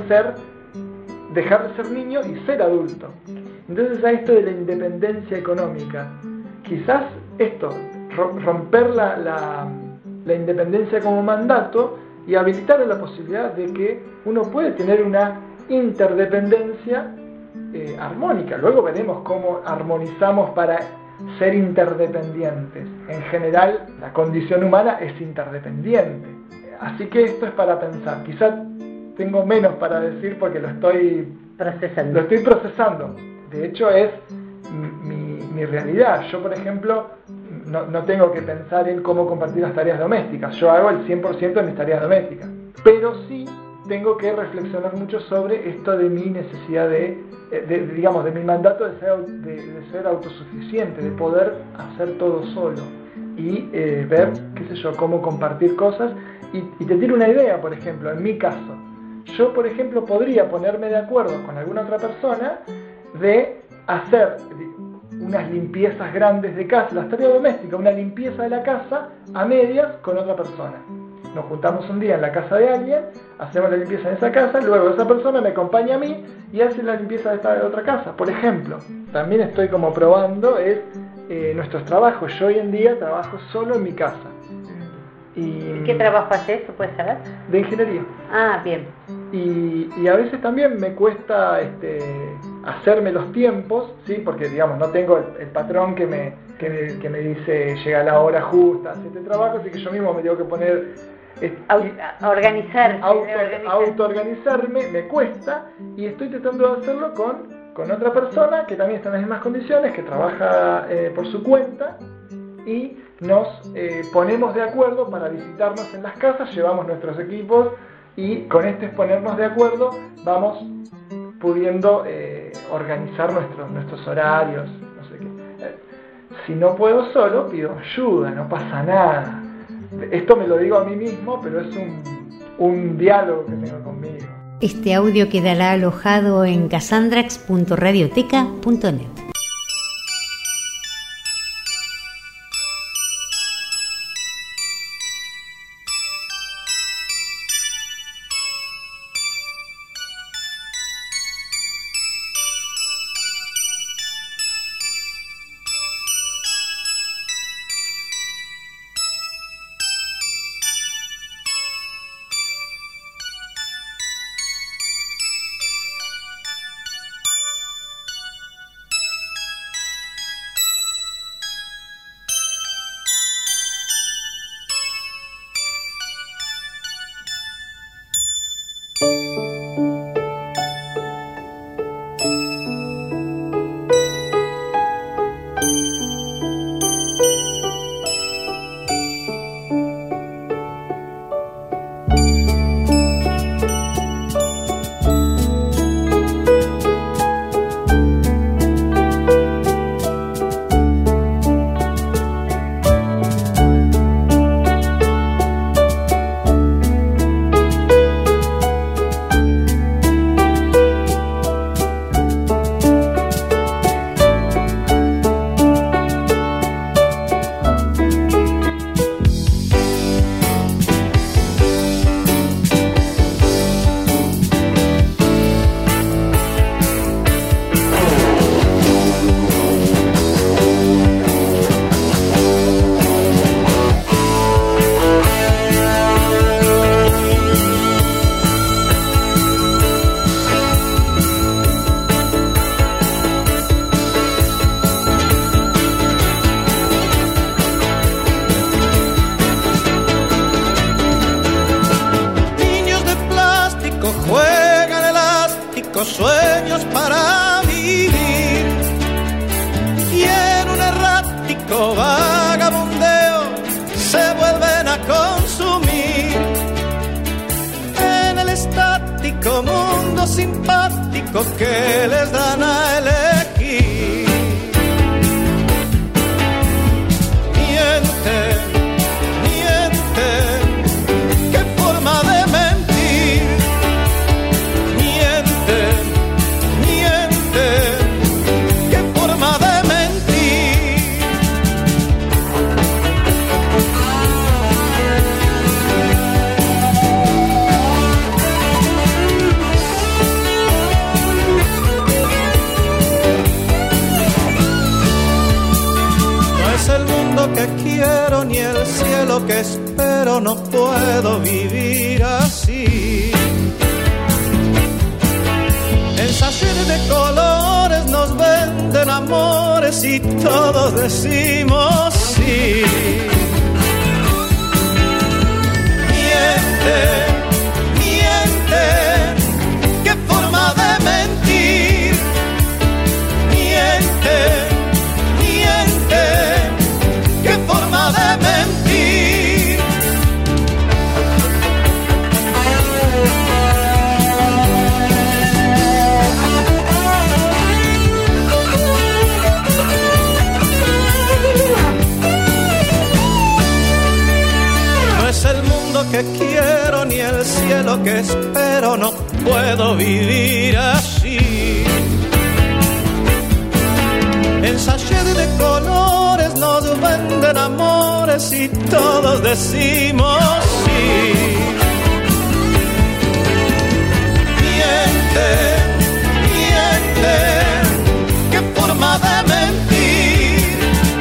S3: dejar de ser niño y ser adulto. Entonces a esto de la independencia económica, quizás esto, romper la independencia como mandato y habilitar la posibilidad de que uno puede tener una interdependencia armónica. Luego veremos cómo armonizamos para ser interdependientes. En general, la condición humana es interdependiente. Así que esto es para pensar. Quizás tengo menos para decir porque lo estoy procesando. De hecho, es mi realidad. Yo, por ejemplo, no tengo que pensar en cómo compartir las tareas domésticas. Yo hago el 100% de mis tareas domésticas. Pero sí tengo que reflexionar mucho sobre esto de mi necesidad digamos, de mi mandato de ser autosuficiente, de poder hacer todo solo y ver, qué sé yo, cómo compartir cosas. Y te tiro una idea, por ejemplo, en mi caso. Yo, por ejemplo, podría ponerme de acuerdo con alguna otra persona de hacer unas limpiezas grandes de casa, las tareas domésticas, una limpieza de la casa a medias con otra persona. Nos juntamos un día en la casa de alguien, hacemos la limpieza en esa casa, luego esa persona me acompaña a mí y hace la limpieza de esta otra casa, por ejemplo. También estoy como probando nuestros trabajos. Yo hoy en día trabajo solo en mi casa.
S1: ¿Y qué trabajo haces? ¿Se puede saber?
S3: De ingeniería.
S1: Ah, bien.
S3: Y a veces también me cuesta hacerme los tiempos, ¿sí? Porque digamos no tengo el patrón que me dice llega la hora justa, hace este trabajo, así que yo mismo me tengo que poner autoorganizarme, me cuesta, y estoy tratando de hacerlo con otra persona que también está en las mismas condiciones, que trabaja por su cuenta, y nos ponemos de acuerdo para visitarnos en las casas, llevamos nuestros equipos y con ponernos de acuerdo vamos pudiendo organizar nuestros horarios, no sé qué. Si no puedo solo, pido ayuda, no pasa nada. Esto me lo digo a mí mismo, pero es un diálogo que tengo conmigo.
S1: Este audio quedará alojado en casandrax.radioteca.net.
S4: Sueños para vivir, y en un errático vagabundeo se vuelven a consumir. En el estático mundo simpático que les dan a elegir, mienten, qué forma de mentir. Que quiero ni el cielo que espero, no puedo vivir así. En sachet de colores nos venden amores y todos decimos sí. Mienten, qué forma de mentir. Mienten, qué forma de mentir. No es el mundo que quiero ni el cielo que espero, no puedo vivir así. En sachet de colores nos venden amores y todos decimos sí. Mienten, qué forma de mentir.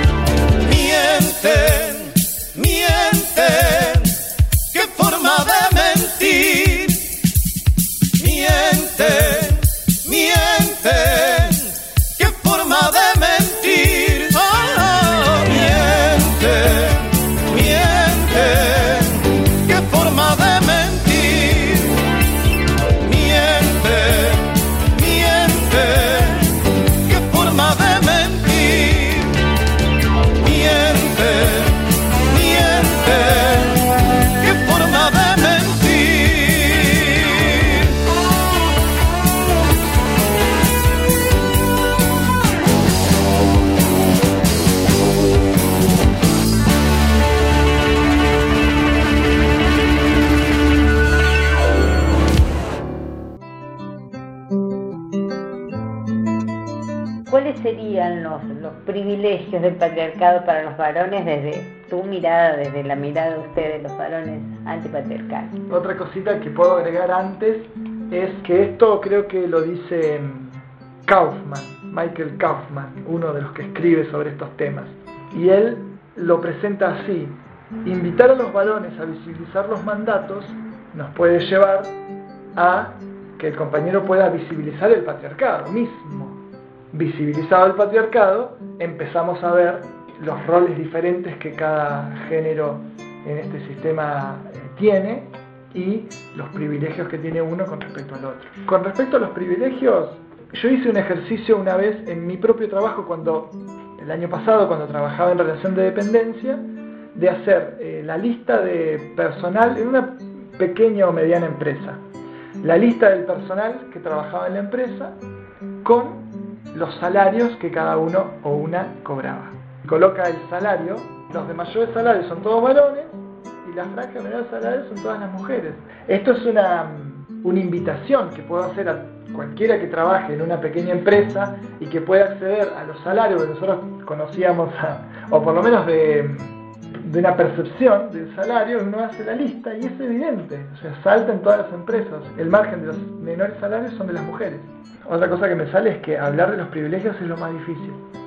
S4: Mienten, qué forma de mentir. Mienten.
S1: serían los privilegios del patriarcado para los varones desde tu mirada, desde la mirada de ustedes, los varones antipatriarcales?
S3: Otra cosita que puedo agregar antes es que esto creo que lo dice Michael Kaufman, uno de los que escribe sobre estos temas. Y él lo presenta así: invitar a los varones a visibilizar los mandatos nos puede llevar a que el compañero pueda visibilizar el patriarcado mismo. Visibilizado el patriarcado, empezamos a ver los roles diferentes que cada género en este sistema tiene y los privilegios que tiene uno con respecto al otro. Con respecto a los privilegios, yo hice un ejercicio una vez en mi propio trabajo el año pasado, cuando trabajaba en relación de dependencia, de hacer la lista de personal en una pequeña o mediana empresa. La lista del personal que trabajaba en la empresa con los salarios que cada uno o una cobraba. Coloca el salario, los de mayores salarios son todos varones y las franjas de menores salarios son todas las mujeres. Esto es una invitación que puedo hacer a cualquiera que trabaje en una pequeña empresa y que pueda acceder a los salarios que nosotros conocíamos, o por lo menos de una percepción del salario. Uno hace la lista y es evidente, o sea, salta en todas las empresas. El margen de los menores salarios son de las mujeres. Otra cosa que me sale es que hablar de los privilegios es lo más difícil.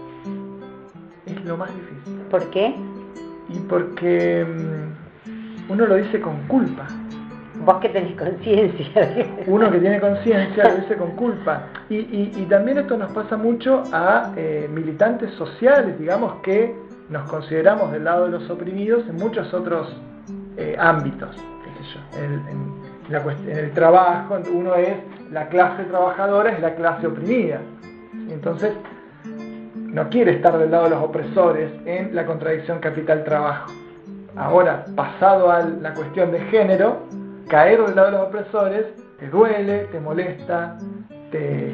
S3: Es lo más difícil.
S1: ¿Por qué?
S3: Y porque uno lo dice con culpa.
S1: Vos que tenés conciencia.
S3: Uno que tiene conciencia lo dice con culpa. Y también esto nos pasa mucho a militantes sociales, digamos, que nos consideramos del lado de los oprimidos en muchos otros ámbitos. Qué sé yo, en el trabajo, uno es la clase trabajadora, es la clase oprimida. Entonces, no quiere estar del lado de los opresores en la contradicción capital-trabajo. Ahora, pasado a la cuestión de género, caer del lado de los opresores te duele, te molesta, te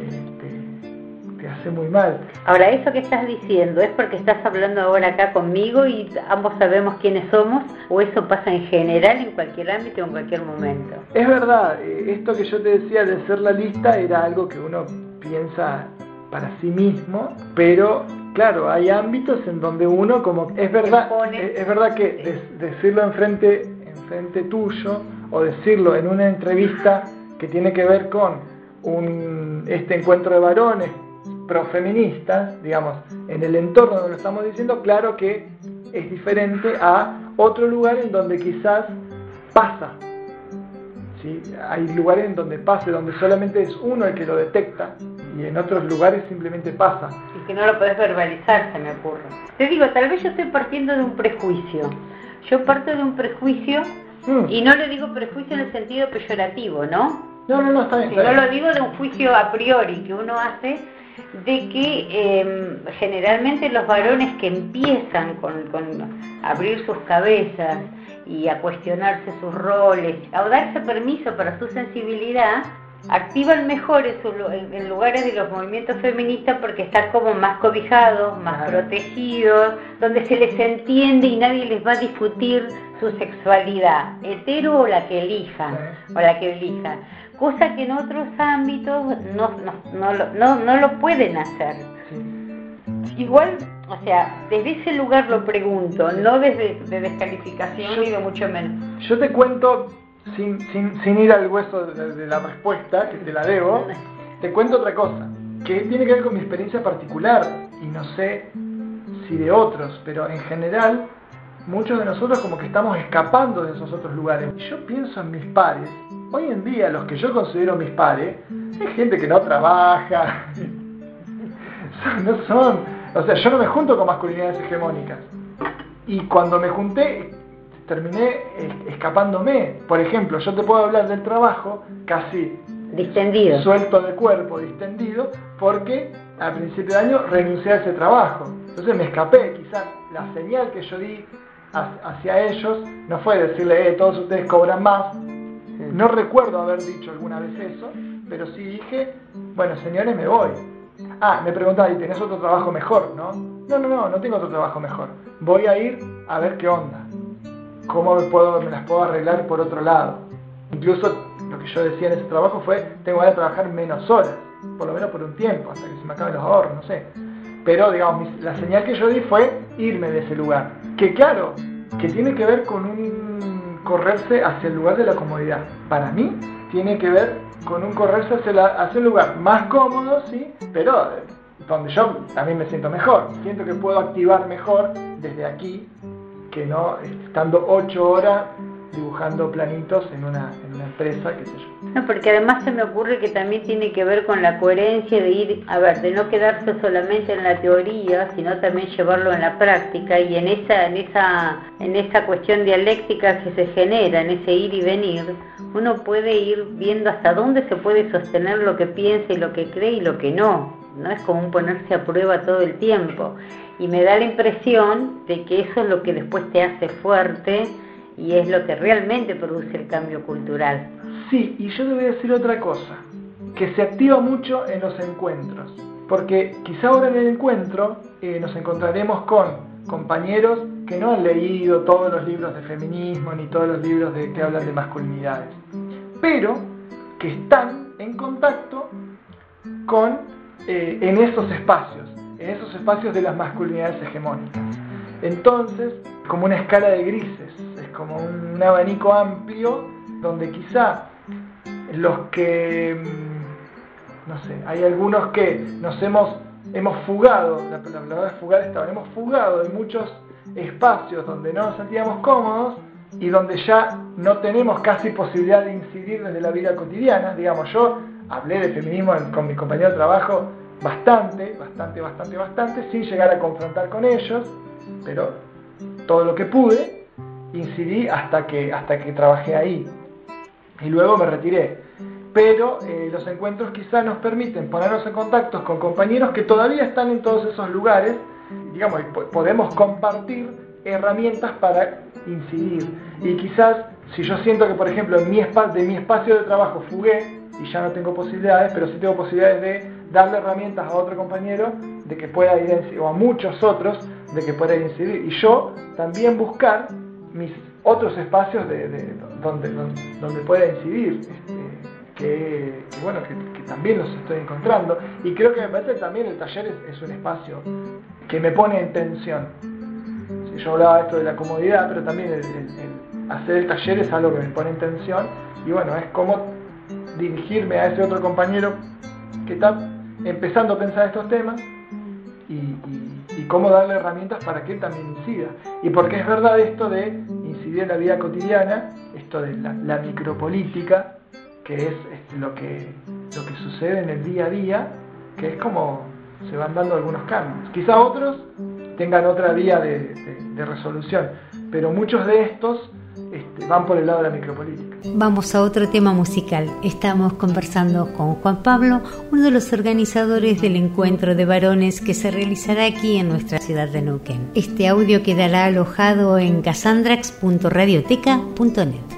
S3: hace muy mal.
S1: Ahora, eso que estás diciendo, ¿es porque estás hablando ahora acá conmigo y ambos sabemos quiénes somos, o eso pasa en general en cualquier ámbito o en cualquier momento?
S3: Es verdad, esto que yo te decía de hacer la lista era algo que uno piensa para sí mismo, pero claro, hay ámbitos en donde uno como es verdad que decirlo enfrente tuyo, o decirlo en una entrevista que tiene que ver con este encuentro de varones profeministas, digamos, en el entorno donde lo estamos diciendo, claro que es diferente a otro lugar en donde quizás pasa. ¿Sí? Hay lugares en donde pasa, donde solamente es uno el que lo detecta, y en otros lugares simplemente pasa.
S1: Y que no lo podés verbalizar, se me ocurre. Te digo, tal vez yo estoy partiendo de un prejuicio. Yo parto de un prejuicio, y no lo digo prejuicio en el sentido peyorativo, ¿no?
S3: No, está bien.
S1: Si no lo digo de un juicio a priori que uno hace de que generalmente los varones que empiezan con abrir sus cabezas y a cuestionarse sus roles, a darse permiso para su sensibilidad, activan mejor en lugares de los movimientos feministas porque están como más cobijados, más protegidos, donde se les entiende y nadie les va a discutir su sexualidad, hetero o la que elijan, cosa que en otros ámbitos no lo pueden hacer. Igual, o sea, desde ese lugar lo pregunto, no desde de descalificación ni de mucho menos.
S3: Yo te cuento, sin ir al hueso de la respuesta, que te la debo, te cuento otra cosa, que tiene que ver con mi experiencia particular, y no sé si de otros, pero en general, muchos de nosotros como que estamos escapando de esos otros lugares. Yo pienso en mis pares, hoy en día los que yo considero mis pares, hay gente que no trabaja, o sea, yo no me junto con masculinidades hegemónicas, y cuando me junté, terminé escapándome. Por ejemplo, yo te puedo hablar del trabajo casi
S1: distendido,
S3: suelto de cuerpo, distendido, porque al principio de año renuncié a ese trabajo. Entonces me escapé. Quizás la señal que yo di hacia ellos no fue decirle, todos ustedes cobran más. No recuerdo haber dicho alguna vez eso, pero sí dije, bueno, señores, me voy. Me preguntaba, ¿y tenés otro trabajo mejor? No tengo otro trabajo mejor. Voy a ir a ver qué onda. ¿Cómo me las puedo arreglar por otro lado? Incluso lo que yo decía en ese trabajo fue, tengo que trabajar menos horas, por lo menos por un tiempo, hasta que se me acaben los ahorros, no sé. pero digamos, la señal que yo di fue irme de ese lugar, que claro, que tiene que ver con un correrse hacia el lugar de la comodidad. Para mí tiene que ver con un correrse hacia un lugar más cómodo, sí, pero donde yo también me siento mejor, siento que puedo activar mejor desde aquí, que no estando 8 horas dibujando planitos en una empresa, qué sé yo.
S1: No, porque además se me ocurre que también tiene que ver con la coherencia de ir, de no quedarse solamente en la teoría, sino también llevarlo en la práctica, y en esa cuestión dialéctica que se genera, en ese ir y venir, uno puede ir viendo hasta dónde se puede sostener lo que piensa y lo que cree y lo que no. No es como un ponerse a prueba todo el tiempo. Y me da la impresión de que eso es lo que después te hace fuerte y es lo que realmente produce el cambio cultural.
S3: Sí, y yo te voy a decir otra cosa, que se activa mucho en los encuentros, porque quizá ahora en el encuentro nos encontraremos con compañeros que no han leído todos los libros de feminismo ni todos los libros que hablan de masculinidades, pero que están en contacto con en esos espacios de las masculinidades hegemónicas. Entonces, como una escala de grises, es como un abanico amplio donde quizá los que, no sé, hay algunos que hemos fugado, la palabra fugar estaba, hemos fugado de muchos espacios donde no nos sentíamos cómodos y donde ya no tenemos casi posibilidad de incidir desde la vida cotidiana. Digamos, yo hablé de feminismo con mi compañero de trabajo bastante, sin llegar a confrontar con ellos, pero todo lo que pude, incidí hasta que trabajé ahí. Y luego me retiré. Pero los encuentros quizás nos permiten ponernos en contacto con compañeros que todavía están en todos esos lugares, digamos, y podemos compartir herramientas para incidir. Y quizás, si yo siento que, por ejemplo, de mi espacio de trabajo fugué y ya no tengo posibilidades, pero sí tengo posibilidades de darle herramientas a otro compañero de que pueda ir, o a muchos otros, de que pueda incidir. Y yo también buscar mis otros espacios donde pueda incidir, que también los estoy encontrando. Y creo que me parece que también el taller es un espacio que me pone en tensión. Yo hablaba esto de la comodidad, pero también el hacer el taller es algo que me pone en tensión. Y bueno, es como dirigirme a ese otro compañero que está empezando a pensar estos temas y cómo darle herramientas para que él también incida. Y porque es verdad esto de incidir en la vida cotidiana, esto de la micropolítica, que es lo que sucede en el día a día, que es como se van dando algunos cambios. Quizá otros tengan otra vía de resolución, pero muchos de estos van por el lado de la micropolítica.
S1: Vamos a otro tema musical. Estamos conversando con Juan Pablo, uno de los organizadores del encuentro de varones que se realizará aquí en nuestra ciudad de Neuquén. Este audio quedará alojado en casandrax.radioteca.net.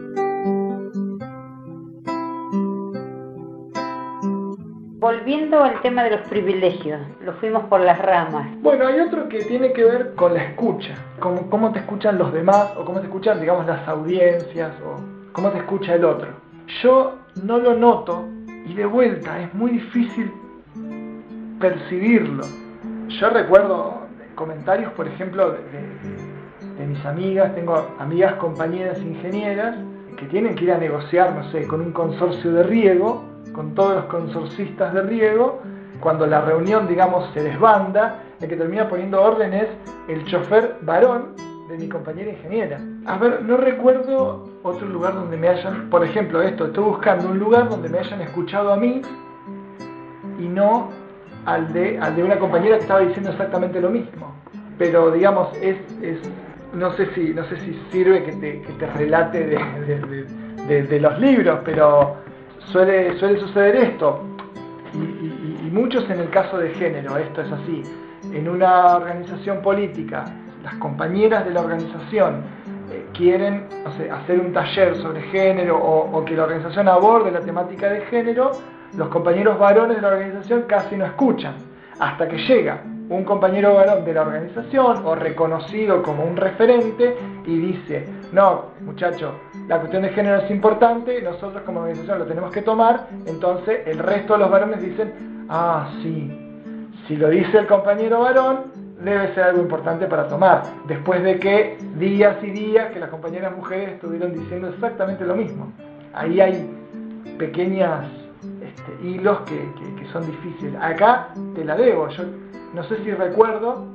S1: Volviendo al tema de los privilegios, lo fuimos por las ramas.
S3: Bueno, hay otro que tiene que ver con la escucha, cómo te escuchan los demás, o cómo te escuchan, digamos, las audiencias, o cómo te escucha el otro. Yo no lo noto, y de vuelta, es muy difícil percibirlo. Yo recuerdo comentarios, por ejemplo, de mis amigas, tengo amigas, compañeras ingenieras, que tienen que ir a negociar, no sé, con un consorcio de riego, con todos los consorcistas de riego, cuando la reunión, digamos, se desbanda, el que termina poniendo orden es el chofer varón de mi compañera ingeniera. A ver, no recuerdo otro lugar donde me hayan, por ejemplo, estoy buscando un lugar donde me hayan escuchado a mí y no al de una compañera que estaba diciendo exactamente lo mismo. Pero, digamos, no sé si sirve que te relate de los libros, pero suele suceder esto, y muchos en el caso de género, esto es así. En una organización política, las compañeras de la organización quieren, no sé, hacer un taller sobre género o que la organización aborde la temática de género, los compañeros varones de la organización casi no escuchan, hasta que llega un compañero varón de la organización o reconocido como un referente y dice: no, muchacho, la cuestión de género es importante, nosotros como organización lo tenemos que tomar. Entonces el resto de los varones dicen: ah, sí, Si lo dice el compañero varón, debe ser algo importante para tomar, después de que días y días que las compañeras mujeres estuvieron diciendo exactamente lo mismo. Ahí hay pequeños hilos que son difíciles. Acá te la debo, yo no sé si recuerdo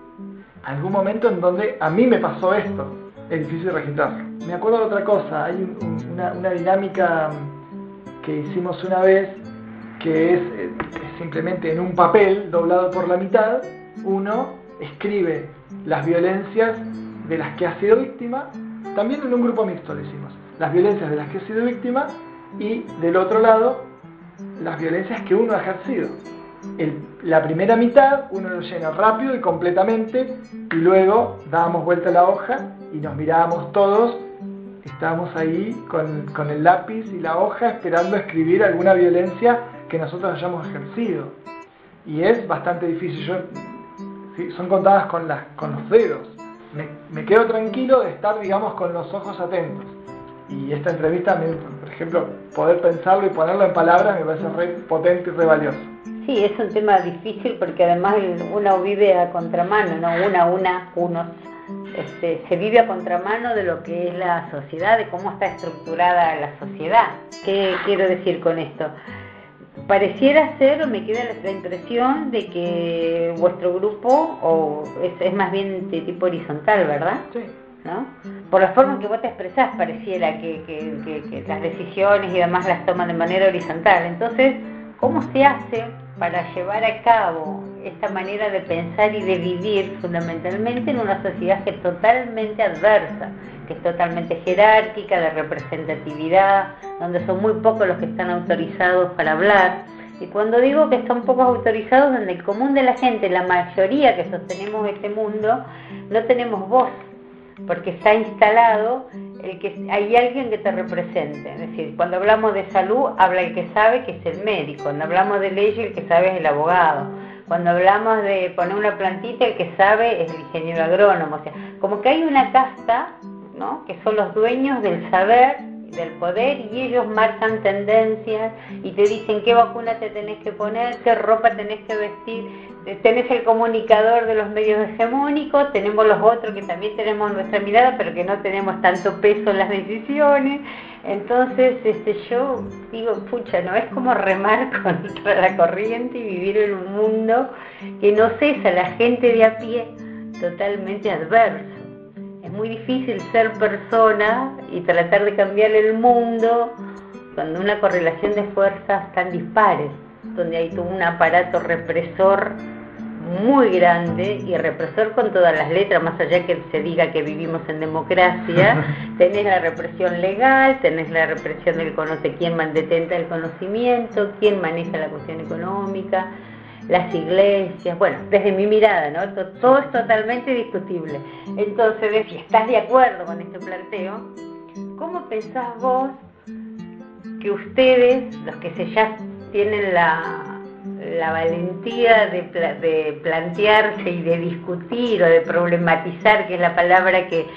S3: algún momento en donde a mí me pasó esto, es difícil registrarlo. Me acuerdo de otra cosa, hay una dinámica que hicimos una vez, que es simplemente en un papel doblado por la mitad, uno escribe las violencias de las que ha sido víctima, también en un grupo mixto lo hicimos, las violencias de las que ha sido víctima y del otro lado las violencias que uno ha ejercido. La primera mitad uno lo llena rápido y completamente y luego dábamos vuelta a la hoja y nos mirábamos todos, estábamos ahí con el lápiz y la hoja esperando escribir alguna violencia que nosotros hayamos ejercido, y es bastante difícil. Son contadas con los dedos. Me quedo tranquilo de estar, digamos, con los ojos atentos, y esta entrevista, por ejemplo, poder pensarlo y ponerlo en palabras me parece re potente y re valioso.
S1: Sí, es un tema difícil porque además uno vive a contramano, ¿no? Unos se vive a contramano de lo que es la sociedad, de cómo está estructurada la sociedad. ¿Qué quiero decir con esto? Pareciera ser, o me queda la impresión de que vuestro grupo es más bien de tipo horizontal, ¿verdad?
S3: Sí.
S1: ¿No? Por la forma en que vos te expresás, pareciera que las decisiones y demás las toman de manera horizontal. Entonces, ¿cómo se hace para llevar a cabo esta manera de pensar y de vivir fundamentalmente en una sociedad que es totalmente adversa, que es totalmente jerárquica, de representatividad, donde son muy pocos los que están autorizados para hablar? Y cuando digo que están pocos autorizados, donde el común de la gente, la mayoría que sostenemos este mundo, no tenemos voz, porque está instalado el que hay alguien que te represente. Es decir, cuando hablamos de salud, habla el que sabe, que es el médico. Cuando hablamos de ley, el que sabe es el abogado. Cuando hablamos de poner una plantita, el que sabe es el ingeniero agrónomo. O sea, como que hay una casta, ¿no?, que son los dueños del saber, del poder, y ellos marcan tendencias y te dicen qué vacuna te tenés que poner, qué ropa tenés que vestir. Tenés el comunicador de los medios hegemónicos, tenemos los otros que también tenemos nuestra mirada, pero que no tenemos tanto peso en las decisiones. Entonces yo digo, pucha, no es como remar contra la corriente y vivir en un mundo que no cesa, la gente de a pie totalmente adverso. Es muy difícil ser persona y tratar de cambiar el mundo cuando una correlación de fuerzas tan dispares, donde hay todo un aparato represor muy grande, y represor con todas las letras, más allá que se diga que vivimos en democracia. Tenés la represión legal, tenés la represión del quién detenta el conocimiento, quién maneja la cuestión económica, las iglesias, bueno, desde mi mirada, ¿no? Todo es totalmente discutible. Entonces, si estás de acuerdo con este planteo, ¿cómo pensás vos que ustedes, los que ya tienen la valentía de plantearse y de discutir o de problematizar, que es la palabra que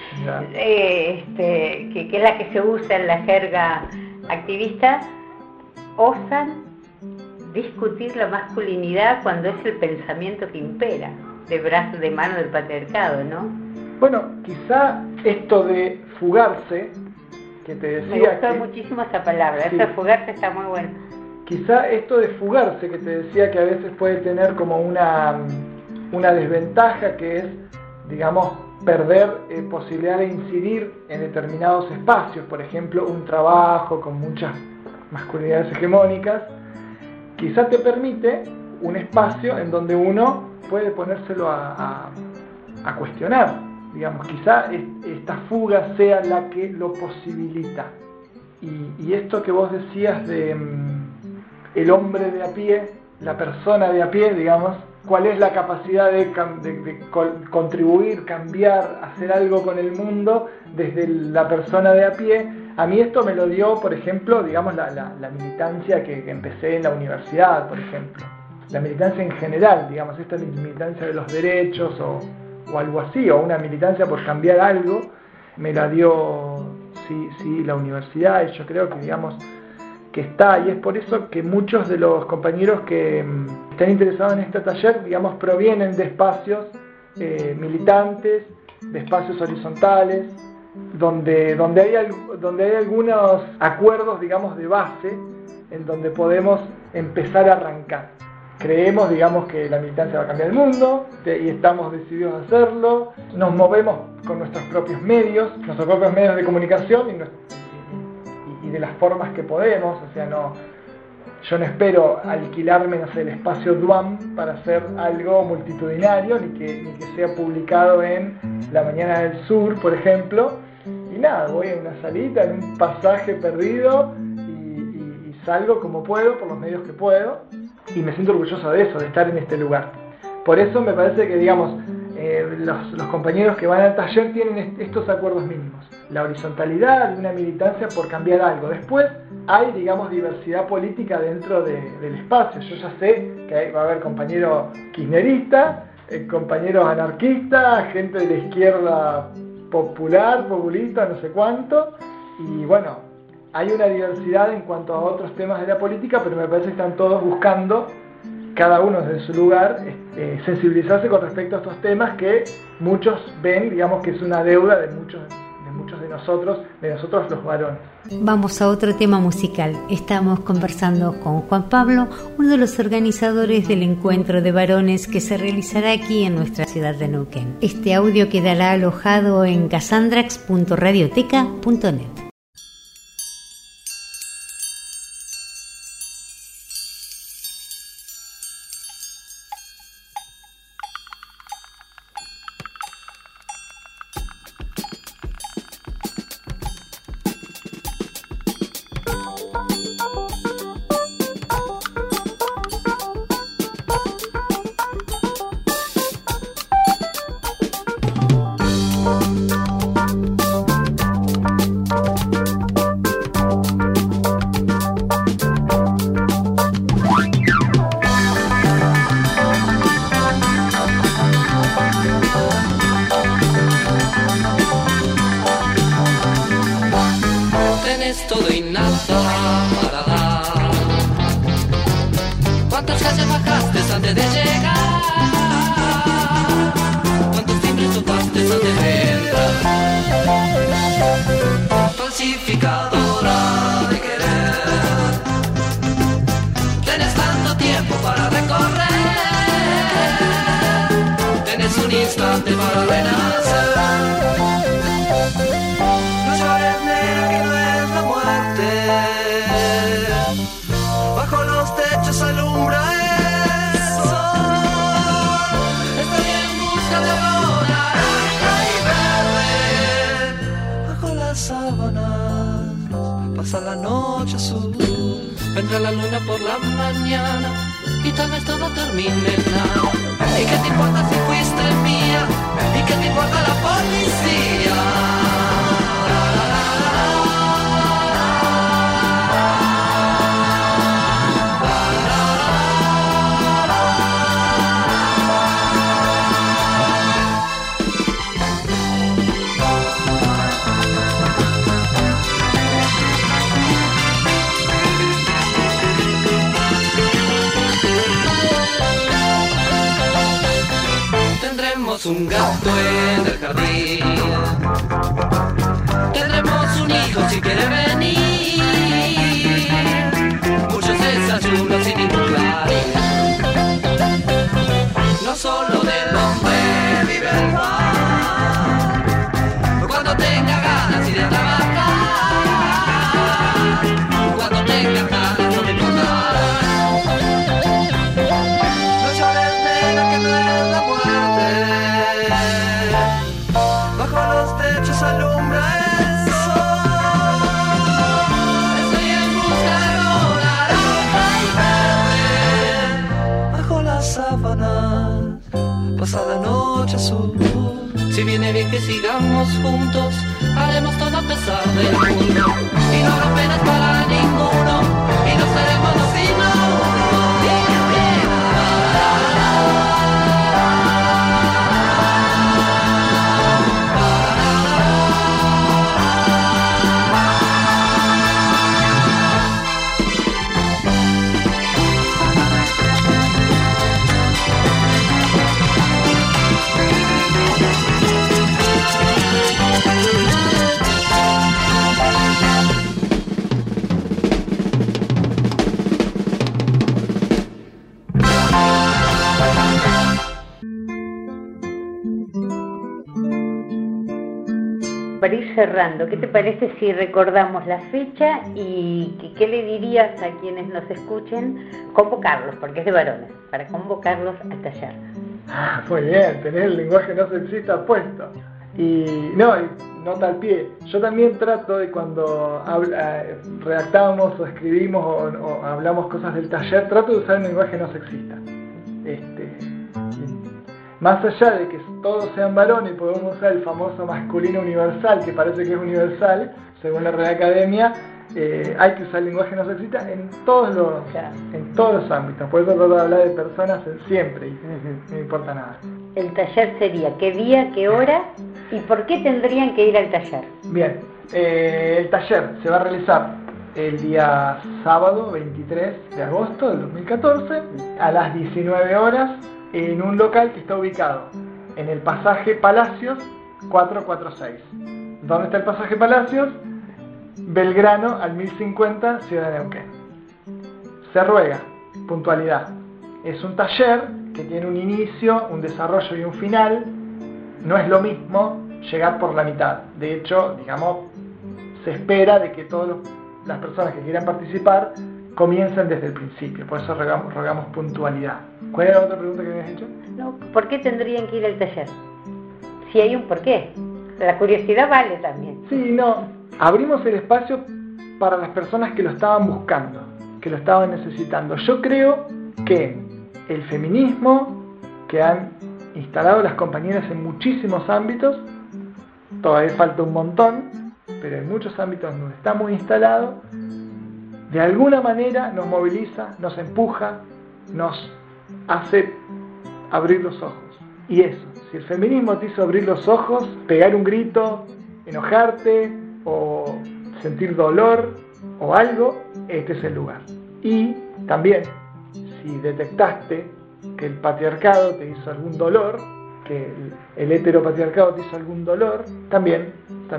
S1: es la que se usa en la jerga activista, osan discutir la masculinidad cuando es el pensamiento que impera, de mano del patriarcado, ¿no?
S3: Bueno, quizá esto de fugarse, que te decía...
S1: Me gustó muchísimo esa palabra, sí. Eso de fugarse está muy bueno.
S3: Quizá esto de fugarse, que te decía que a veces puede tener como una desventaja, que es, digamos, perder posibilidad de incidir en determinados espacios, por ejemplo, un trabajo con muchas masculinidades hegemónicas, quizá te permite un espacio en donde uno puede ponérselo a cuestionar, digamos, quizá esta fuga sea la que lo posibilita. Y esto que vos decías de el hombre de a pie, la persona de a pie, digamos, cuál es la capacidad de contribuir, cambiar, hacer algo con el mundo desde la persona de a pie. A mí esto me lo dio, por ejemplo, digamos, la militancia que empecé en la universidad, por ejemplo. La militancia en general, digamos, esta militancia de los derechos o algo así, o una militancia por cambiar algo, me la dio, sí, la universidad, y yo creo que, digamos, que está, y es por eso que muchos de los compañeros que estén interesados en este taller, digamos, provienen de espacios militantes, de espacios horizontales, donde hay algunos acuerdos, digamos, de base, en donde podemos empezar a arrancar. Creemos, digamos, que la militancia va a cambiar el mundo y estamos decididos a hacerlo. Nos movemos con nuestros propios medios de comunicación y de las formas que podemos. O sea, yo no espero alquilarme, no sé, el espacio DUAM para hacer algo multitudinario, ni que sea publicado en La Mañana del Sur, por ejemplo. Y nada, voy en una salita, en un pasaje perdido y salgo como puedo, por los medios que puedo. Y me siento orgulloso de eso, de estar en este lugar. Por eso me parece que, digamos, los compañeros que van al taller tienen estos acuerdos mínimos. La horizontalidad de una militancia por cambiar algo. Después hay, digamos, diversidad política dentro del espacio. Yo ya sé que va a haber compañeros kirchneristas, compañeros anarquistas, gente de la izquierda popular, populista, no sé cuánto. Y bueno, hay una diversidad en cuanto a otros temas de la política, pero me parece que están todos buscando, cada uno desde su lugar, sensibilizarse con respecto a estos temas que muchos ven, digamos, que es una deuda de muchos de nosotros los varones.
S1: Vamos a otro tema musical. Estamos conversando con Juan Pablo, uno de los organizadores del encuentro de varones que se realizará aquí en nuestra ciudad de Neuquén. Este audio quedará alojado en casandrax.radioteca.net.
S7: Un gato en el jardín, tendremos un hijo si quiere venir, muchos desayunos sin ningún clarín, no solo del hombre vive el pan, cuando tenga ganas y de trabajar, cuando tenga ganas no me importará, no llores nena que no es la muerte. Bajo los techos alumbra el sol. Estoy en busca de una naranja y verde. Bajo las sábanas pasa la noche azul. Si viene bien que sigamos juntos, haremos todo a pesar del mundo. Y no habrá penas para ninguno, y no seremos los sin uno.
S1: cerrando, ¿qué te parece si recordamos la fecha y qué le dirías a quienes nos escuchen? Convocarlos, porque es de varones, para convocarlos al taller.
S3: Muy bien, tenés el lenguaje no sexista puesto. Y nota al pie. Yo también trato de cuando redactamos o escribimos o hablamos cosas del taller, trato de usar el lenguaje no sexista. Más allá de que todos sean varones y podemos usar el famoso masculino universal, que parece que es universal, según la Real Academia, hay que usar el lenguaje no sexista en todos los ámbitos. Por eso trato de hablar de personas siempre y no importa nada.
S1: El taller sería ¿qué día, qué hora y por qué tendrían que ir al taller?
S3: Bien, el taller se va a realizar el día sábado 23 de agosto del 2014 a las 19 horas en un local que está ubicado en el pasaje Palacios 446. ¿Dónde está el pasaje Palacios? Belgrano al 1050, Ciudad de Neuquén. Se ruega puntualidad. Es un taller que tiene un inicio, un desarrollo y un final. No es lo mismo llegar por la mitad. De hecho, se espera de que todas las personas que quieran participar comiencen desde el principio. Por eso rogamos puntualidad. ¿Cuál era la otra pregunta que me habías hecho?
S1: No, ¿por qué tendrían que ir al taller? Si hay un porqué. La curiosidad vale también.
S3: Sí, abrimos el espacio para las personas que lo estaban buscando, que lo estaban necesitando. Yo creo que el feminismo que han instalado las compañeras en muchísimos ámbitos, todavía falta un montón, pero en muchos ámbitos donde está muy instalado, de alguna manera nos moviliza, nos empuja, nos hace abrir los ojos. Y eso, si el feminismo te hizo abrir los ojos, pegar un grito, enojarte o sentir dolor o algo, este es el lugar. Y también, si detectaste que el patriarcado te hizo algún dolor, que el heteropatriarcado te hizo algún dolor, también,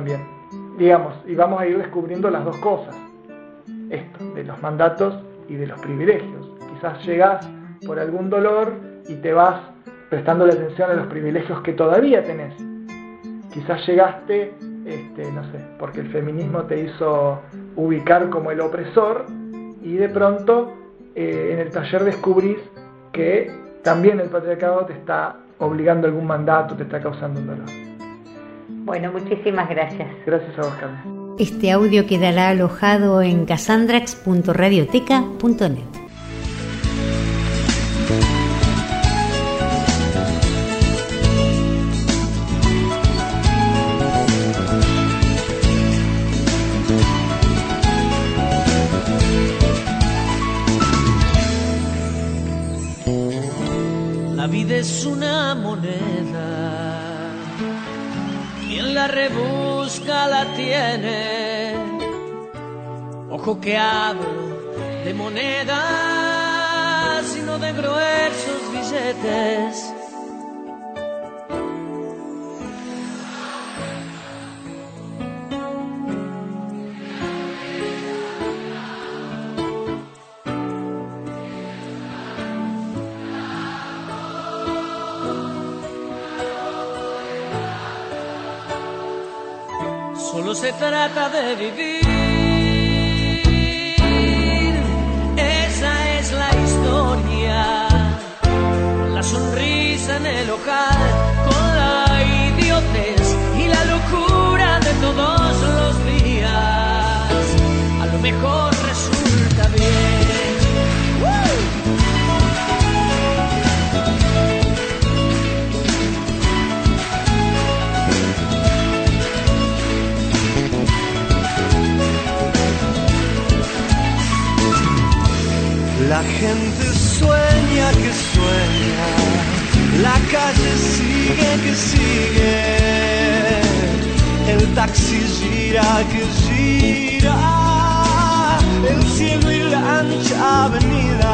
S3: y vamos a ir descubriendo las dos cosas, esto, de los mandatos y de los privilegios. Quizás llegás por algún dolor y te vas prestando la atención a los privilegios que todavía tenés. Quizás llegaste, porque el feminismo te hizo ubicar como el opresor y de pronto en el taller descubrís que también el patriarcado te está obligando a algún mandato, te está causando un dolor.
S1: Bueno, muchísimas gracias.
S3: Gracias a vos, Carmen.
S1: Este audio quedará alojado en casandrax.radioteca.net.
S4: La vida es una moneda, quien la rebusca la tiene. Ojo que hablo de monedas y no de gruesos billetes. Solo se trata de vivir, esa es la historia. Con la sonrisa en el ojal, con la idiotez y la locura de todos los días. A lo mejor resulta bien.
S6: La gente sueña que sueña, la calle sigue que sigue, el taxi gira que gira, el cielo y la ancha avenida.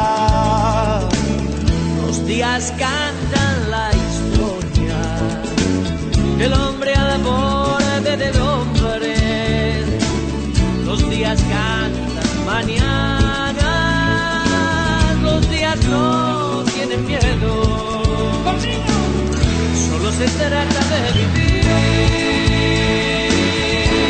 S4: Los días cantan la historia del hombre al borde del hombre. Los días cantan mañana. No tienen miedo, solo se trata de vivir.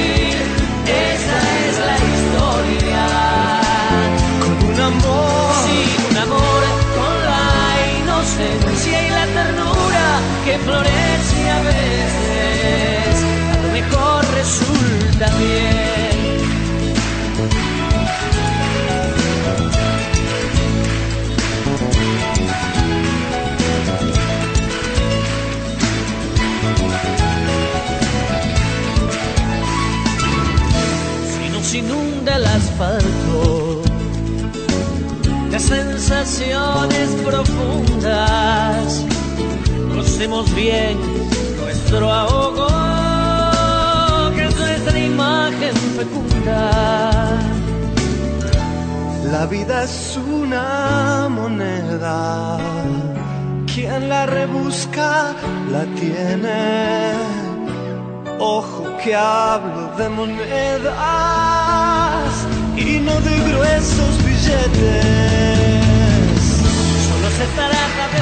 S4: nos inunda el asfalto de sensaciones profundas. Conocemos bien nuestro ahogo, que es nuestra imagen fecunda.
S8: La vida es una moneda, quien la rebusca la tiene. Ojo que hablo de monedas y no de gruesos billetes.
S4: Solo se trata de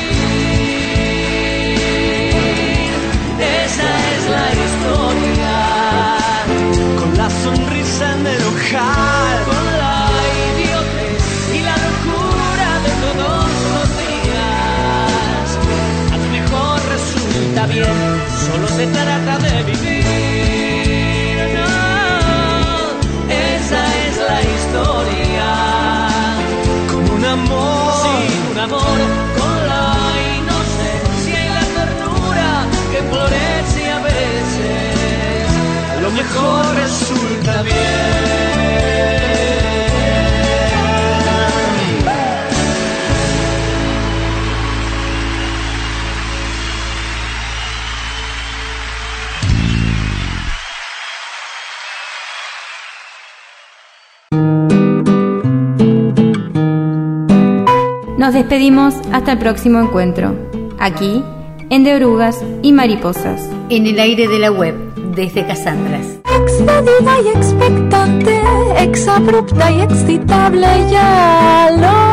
S4: vivir, esa es la historia.
S8: Con la sonrisa en el ojal,
S4: con la idiotez y la locura de todos los días. A lo mejor resulta bien, solo se trata de vivir. No, esa es la historia.
S8: con un amor,
S4: Sí, un amor con la inocencia y la ternura que florece a veces. Lo mejor resulta bien.
S2: Nos despedimos hasta el próximo encuentro, aquí en De Orugas y Mariposas.
S1: En el aire de la web, desde Casandras.
S9: Expedida y expectante, exabrupta y excitable, ya lo